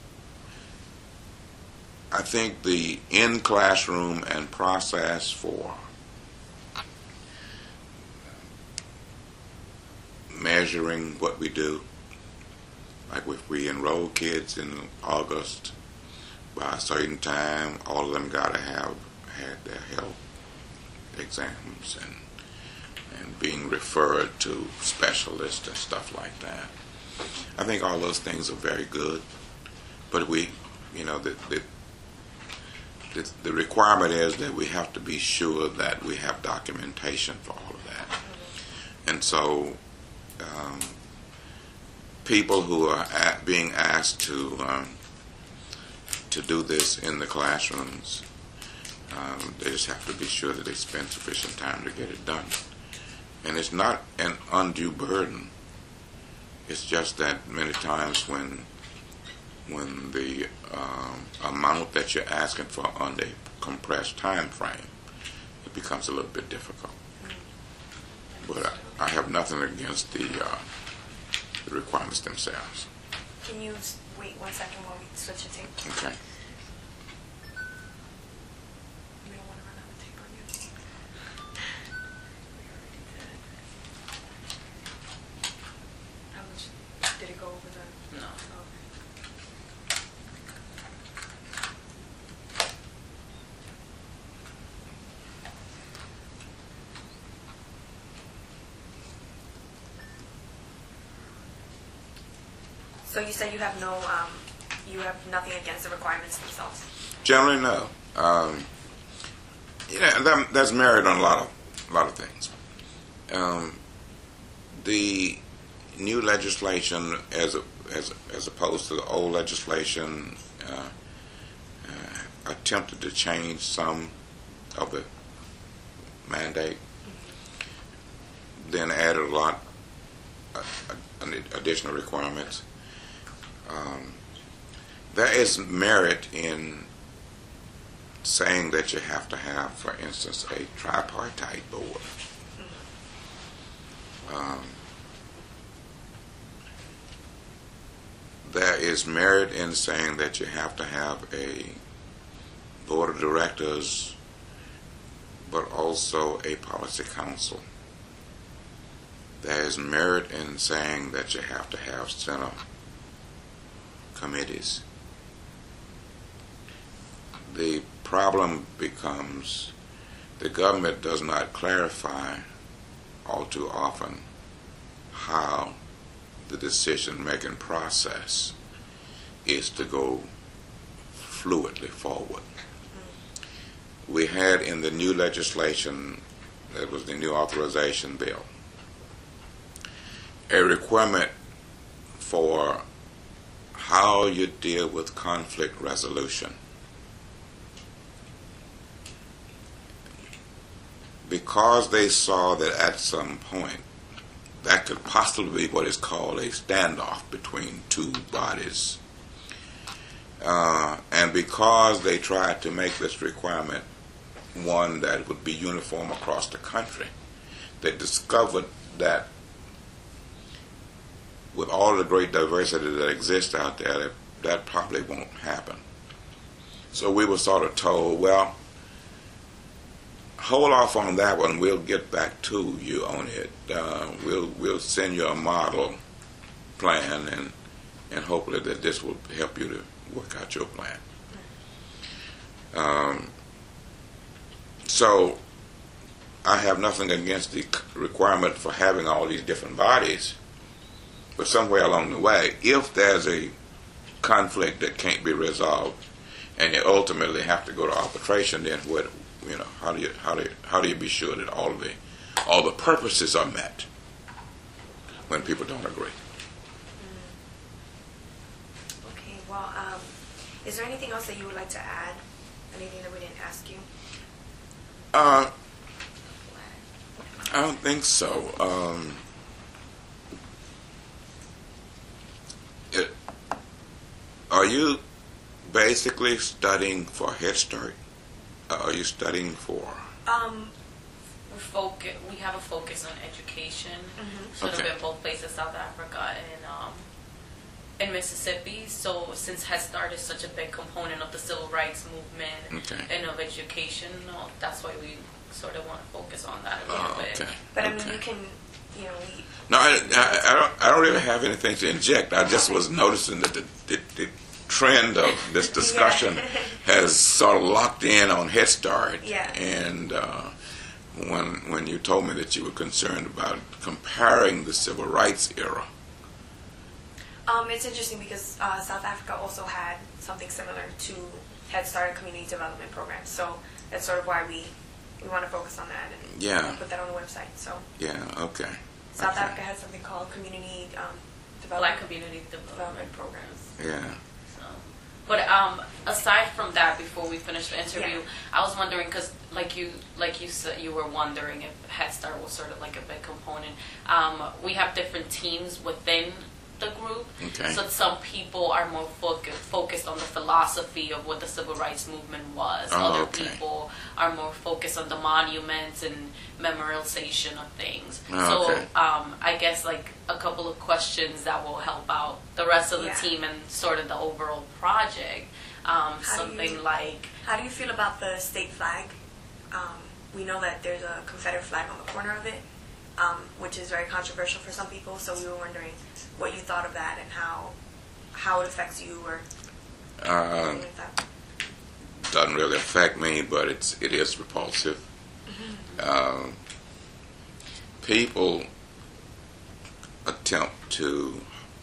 I think the in-classroom and process for measuring what we do, like if we enroll kids in August, by a certain time, all of them got to have had their health exams and being referred to specialists and stuff like that. I think all those things are very good, but the requirement is that we have to be sure that we have documentation for all of that. And so people who are being asked to do this in the classrooms, they just have to be sure that they spend sufficient time to get it done. And it's not an undue burden. It's just that many times when when the amount that you're asking for on the compressed time frame, it becomes a little bit difficult. But I have nothing against the requirements themselves. Can you wait 1 second while we switch the tape? Okay. We don't want to run out of tape on you. We already did. How much did it go over the? No. Okay. So you said you have you have nothing against the requirements themselves. Generally, no. That's merit on a lot of things. The new legislation, as opposed to the old legislation, attempted to change some of the mandate, then added a lot additional requirements. There is merit in saying that you have to have, for instance, a tripartite board. There is merit in saying that you have to have a board of directors, but also a policy council. There is merit in saying that you have to have center committees. The problem becomes the government does not clarify all too often how the decision-making process is to go fluidly forward. We had in the new legislation, that was the new authorization bill, a requirement for how you deal with conflict resolution. Because they saw that at some point that could possibly be what is called a standoff between two bodies, and because they tried to make this requirement one that would be uniform across the country, they discovered that with all the great diversity that exists out there, that probably won't happen. So we were sort of told, well, hold off on that one. We'll get back to you on it. We'll send you a model plan, and hopefully that this will help you to work out your plan. So I have nothing against the requirement for having all these different bodies, but somewhere along the way, if there's a conflict that can't be resolved, and you ultimately have to go to arbitration, then what? How do you be sure that all the purposes are met when people don't agree? Okay. Well, is there anything else that you would like to add? Anything that we didn't ask you? I don't think so. Are you basically studying for Head Start? Are you studying for? We have a focus on education, sort Okay. of in both places, South Africa and Mississippi. So since Head Start is such a big component of the civil rights movement and of education, that's why we sort of want to focus on that a little bit. Okay. But I mean, you can, No, I don't really have anything to inject. I just was noticing that the trend of this discussion has sort of locked in on Head Start. Yeah. And when you told me that you were concerned about comparing the civil rights era. It's interesting because South Africa also had something similar to Head Start and community development programs. So that's sort of why we want to focus on that and put that on the website. So Okay. South Africa has something called community Black community development programs. Yeah. But aside from that, before we finish the interview, I was wondering, because like you said, you were wondering if Head Start was sort of like a big component. We have different teams within the group. Okay. So some people are more focused on the philosophy of what the civil rights movement was. Oh, Other okay. people are more focused on the monuments and memorialization of things. Oh, okay. So I guess like a couple of questions that will help out the rest of the Yeah. team and sort of the overall project. Something like, How do you feel about the state flag? We know that there's a Confederate flag on the corner of it, which is very controversial for some people. So we were wondering what you thought of that and how it affects you or anything like that. Doesn't really affect me, but it is repulsive. People attempt to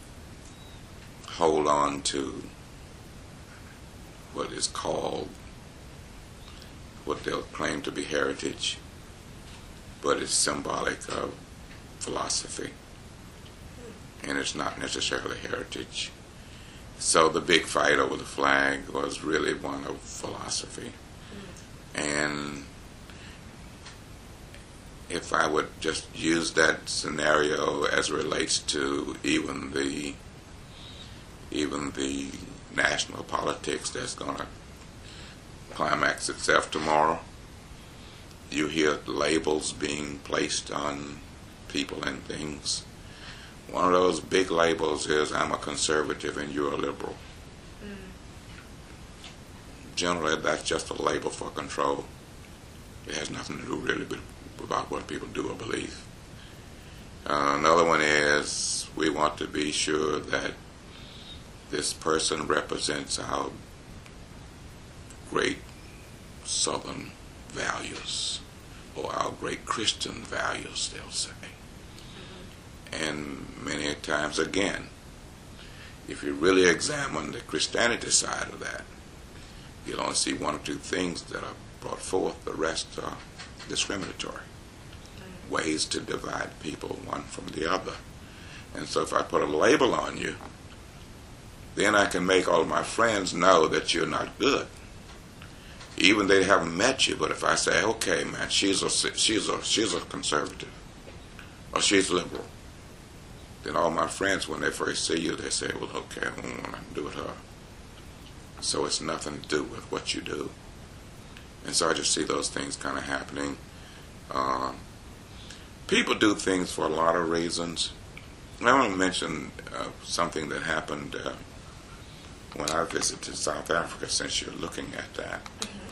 hold on to what is called, what they'll claim to be heritage, but it's symbolic of philosophy, and it's not necessarily heritage. So the big fight over the flag was really one of philosophy. And if I would just use that scenario as it relates to even the national politics that's going to climax itself tomorrow, you hear labels being placed on people and things. One of those big labels is, I'm a conservative and you're a liberal. Generally, that's just a label for control. It has nothing to do really about what people do or believe. Another one is, we want to be sure that this person represents our great Southern values, or our great Christian values, they'll say. And many times, again, if you really examine the Christianity side of that, you'll only see one or two things that are brought forth. The rest are discriminatory, ways to divide people one from the other. And so if I put a label on you, then I can make all of my friends know that you're not good. Even they haven't met you, but if I say, okay, man, she's a conservative, or she's liberal, then all my friends, when they first see you, they say, well, okay, I don't want to do with her. So it's nothing to do with what you do. And so I just see those things kind of happening. People do things for a lot of reasons. I want to mention something that happened when I visited South Africa, since you're looking at that.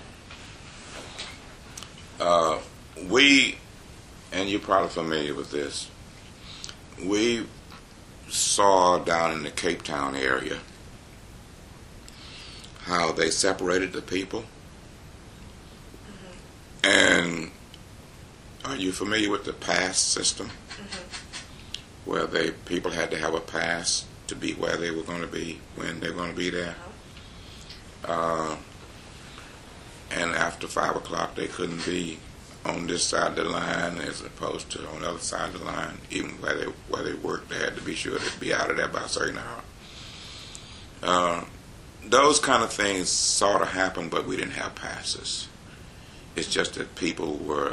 We, and you're probably familiar with this, we saw down in the Cape Town area how they separated the people. And are you familiar with the pass system? Where people had to have a pass to be where they were going to be, when they were going to be there. And after 5 o'clock, they couldn't be on this side of the line as opposed to on the other side of the line. Even where they worked, they had to be sure to be out of there by a certain hour. Those kind of things sort of happened, but we didn't have passes. It's just that people were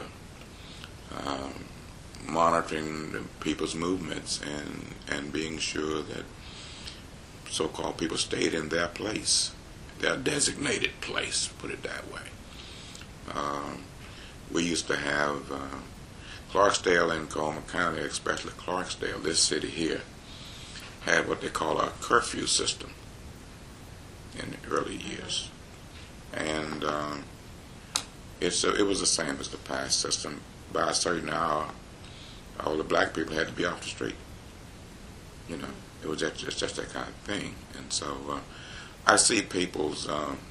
monitoring the people's movements and being sure that so-called people stayed in their place, their designated place, put it that way. We used to have Clarksdale and Coleman County, especially Clarksdale, this city here, had what they call a curfew system in the early years. And it was the same as the pass system. By a certain hour, all the black people had to be off the street. You know, it was just that kind of thing. And so I see people's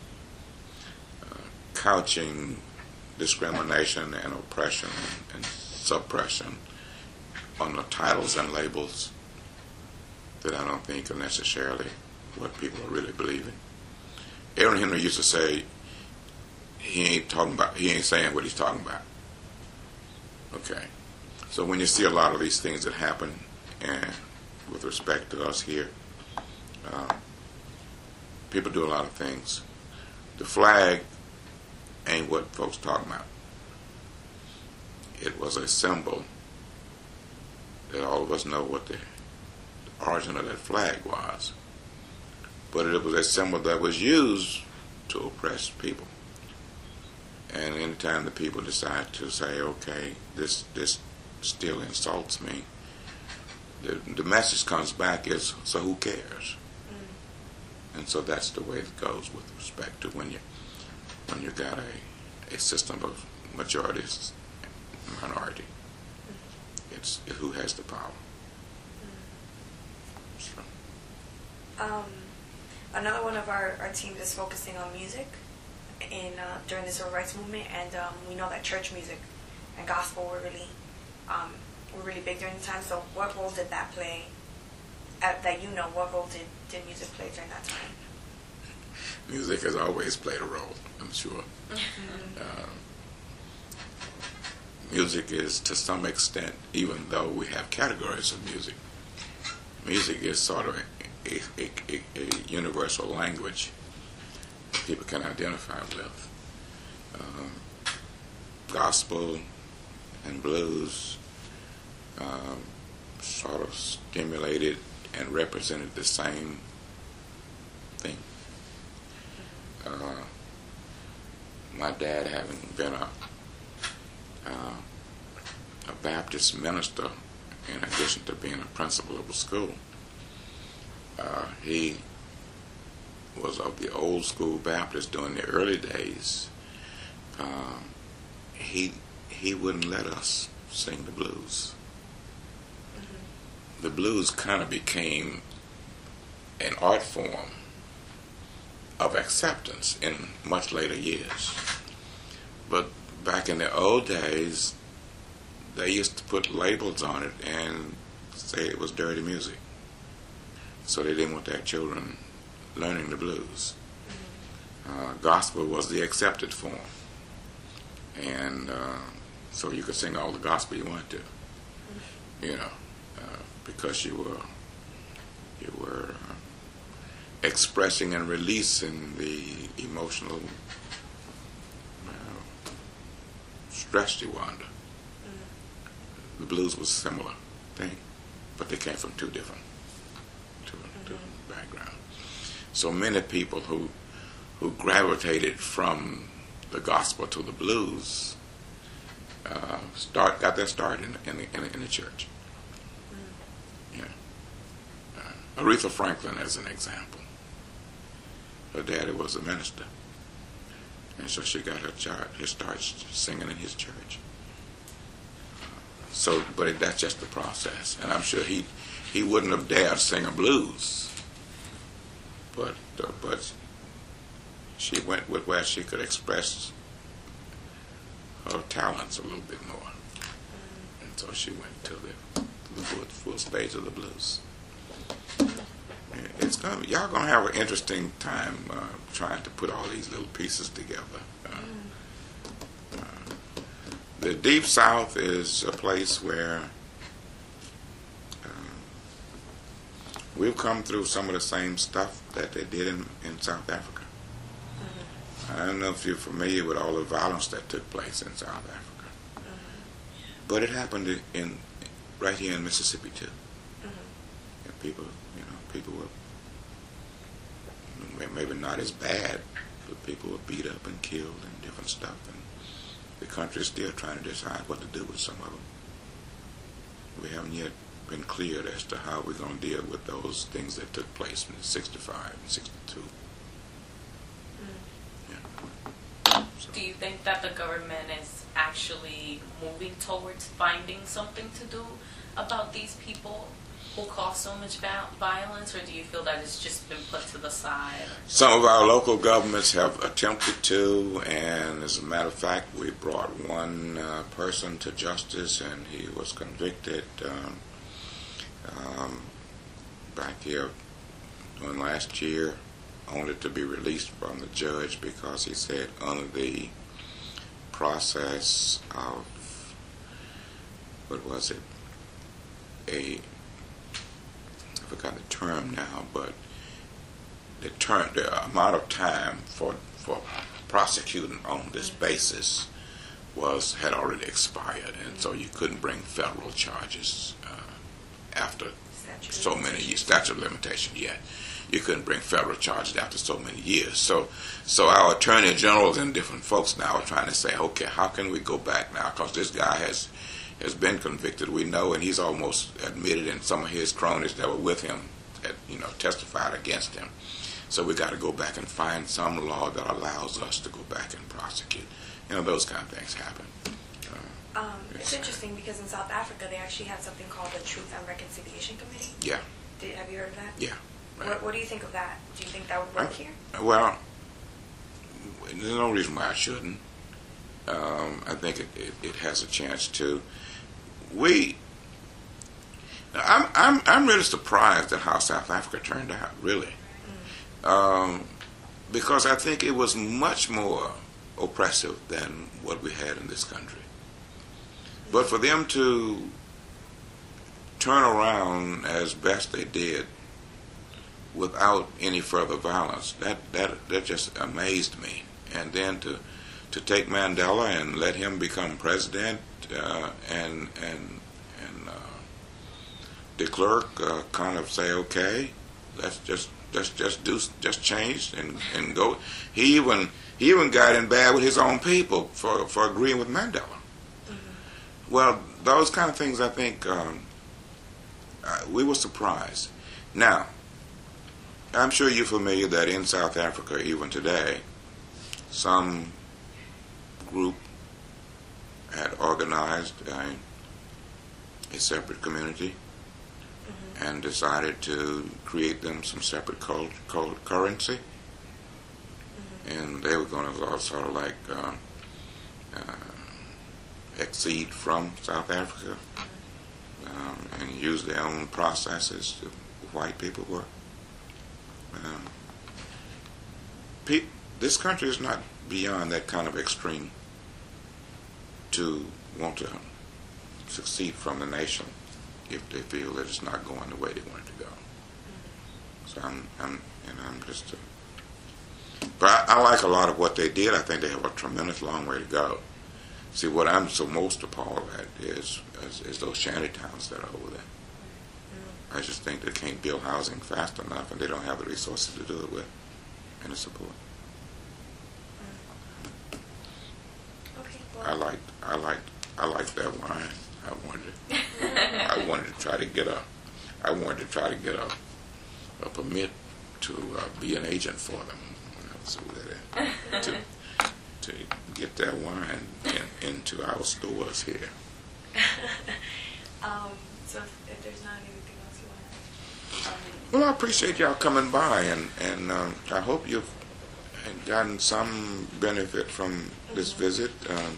couching discrimination and oppression and suppression on the titles and labels that I don't think are necessarily what people are really believing. Aaron Henry used to say, he ain't saying what he's talking about. Okay. So when you see a lot of these things that happen, and with respect to us here, people do a lot of things. The flag ain't what folks talking about. It was a symbol that all of us know what the origin of that flag was. But it was a symbol that was used to oppress people. And anytime the people decide to say, okay, this still insults me, the message comes back is, so who cares? And so that's the way it goes with respect to when you got a system of majorities and minority. It's who has the power. So. Another one of our teams is focusing on music during the civil rights movement, and we know that church music and gospel were really big during the time. So what role did that play? What role did music play during that time? Music has always played a role, I'm sure. Music is, to some extent, even though we have categories of music, music is sort of a universal language that people can identify with. Gospel and blues sort of stimulated and represented the same thing. My dad, having been a Baptist minister, in addition to being a principal of a school, he was of the old school Baptist during the early days. He wouldn't let us sing the blues. The blues kind of became an art form of acceptance in much later years. But back in the old days, they used to put labels on it and say it was dirty music. So they didn't want their children learning the blues. Gospel was the accepted form. And so you could sing all the gospel you wanted to, because you were expressing and releasing the emotional stress you were under. The blues was a similar thing, but they came from two different backgrounds. So many people who gravitated from the gospel to the blues got their start in the church. Aretha Franklin, as an example, her daddy was a minister, and so she got her start singing in his church. But that's just the process, and I'm sure he wouldn't have dared sing a blues, but she went with where she could express her talents a little bit more, and so she went to the full stage of the blues. Y'all gonna have an interesting time trying to put all these little pieces together. The Deep South is a place where we've come through some of the same stuff that they did in South Africa. I don't know if you're familiar with all the violence that took place in South Africa, but it happened right here in Mississippi too. And people were maybe not as bad, but people were beat up and killed and different stuff, and the country is still trying to decide what to do with some of them. We haven't yet been cleared as to how we're going to deal with those things that took place in 65 and 62. So. Do you think that the government is actually moving towards finding something to do about these people who cause so much violence, or do you feel that it's just been put to the side? Some of our local governments have attempted to, and as a matter of fact, we brought one person to justice, and he was convicted back here during last year, only to be released from the judge because he said under the process of, I forgot the term now, but the amount of time for prosecuting on this basis had already expired, and so you couldn't bring federal charges after Statute of so many years, statute of limitation yet. You couldn't bring federal charges after so many years. So our attorney generals and different folks now are trying to say, okay, how can we go back now? Because this guy has been convicted, we know, and he's almost admitted, and some of his cronies that were with him had, testified against him. So we got to go back and find some law that allows us to go back and prosecute. Those kind of things happen. It's interesting because in South Africa they actually have something called the Truth and Reconciliation Committee. Yeah. Have you heard of that? Yeah. Right. What do you think of that? Do you think that would work here? Well, there's no reason why I shouldn't. I think it has a chance to. I'm really surprised at how South Africa turned out, really. Because I think it was much more oppressive than what we had in this country. But for them to turn around as best they did without any further violence, that just amazed me. And then to take Mandela and let him become president, and de Klerk kind of say, okay, let's just change and go. He even got in bad with his own people for agreeing with Mandela. Mm-hmm. Well, those kind of things, I think we were surprised. Now, I'm sure you're familiar that in South Africa, even today, some group had organized a separate community and decided to create them some separate currency. And they were going to sort of like accede from South Africa and use their own processes to white people were. This country is not beyond that kind of extreme to want to succeed from the nation if they feel that it's not going the way they want it to go. So I'm just. But I like a lot of what they did. I think they have a tremendous long way to go. See, what I'm so most appalled at is those shanty towns that are over there. I just think they can't build housing fast enough, and they don't have the resources to do it with, and the support. Okay. Well. I liked that wine. I wanted to try to get a permit to be an agent for them. So to get that wine into our stores here. So if there's not anything else you want to add. Well, I appreciate y'all coming by, and I hope you've gotten some benefit from this visit.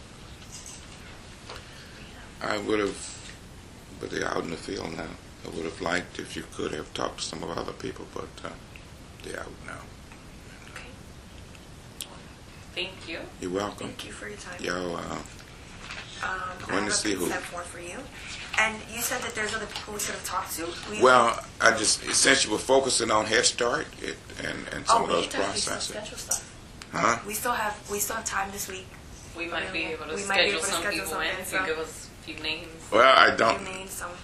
I would have, but they're out in the field now. I would have liked if you could have talked to some of other people, but they're out now. Okay. Thank you. You're welcome. Thank you for your time. Yo, I have a consent form for you. And you said that there's other people we could have talked to? Well, since you were focusing on Head Start and some of those processes. Schedule stuff. Huh? We still have time this week. We might be able to schedule some people in if you give us a few names. Well, I don't. Few names, some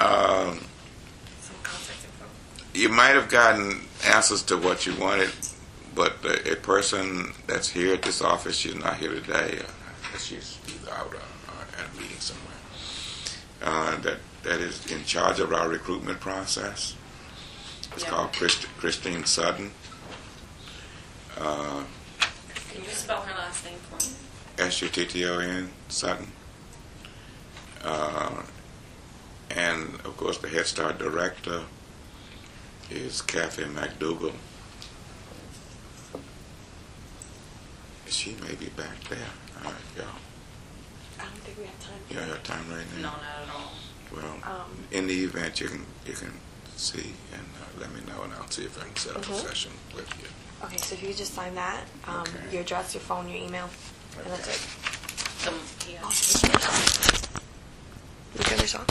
contact info. You might have gotten answers to what you wanted, but a person that's here at this office, she's not here today. She's either out or at a meeting somewhere. That is in charge of our recruitment process. It's called Christine Sutton. Can you spell her last name for me? Sutton, Sutton. And of course the Head Start director is Kathy McDougall. She may be back there. All right, y'all. I don't think we have time. You don't have time right now? No, not at all. Well, in the event you can see and let me know, and I'll see if I can set up a session with you. Okay, so if you just sign that, your address, your phone, your email, and that's it. Yeah. You good yourself?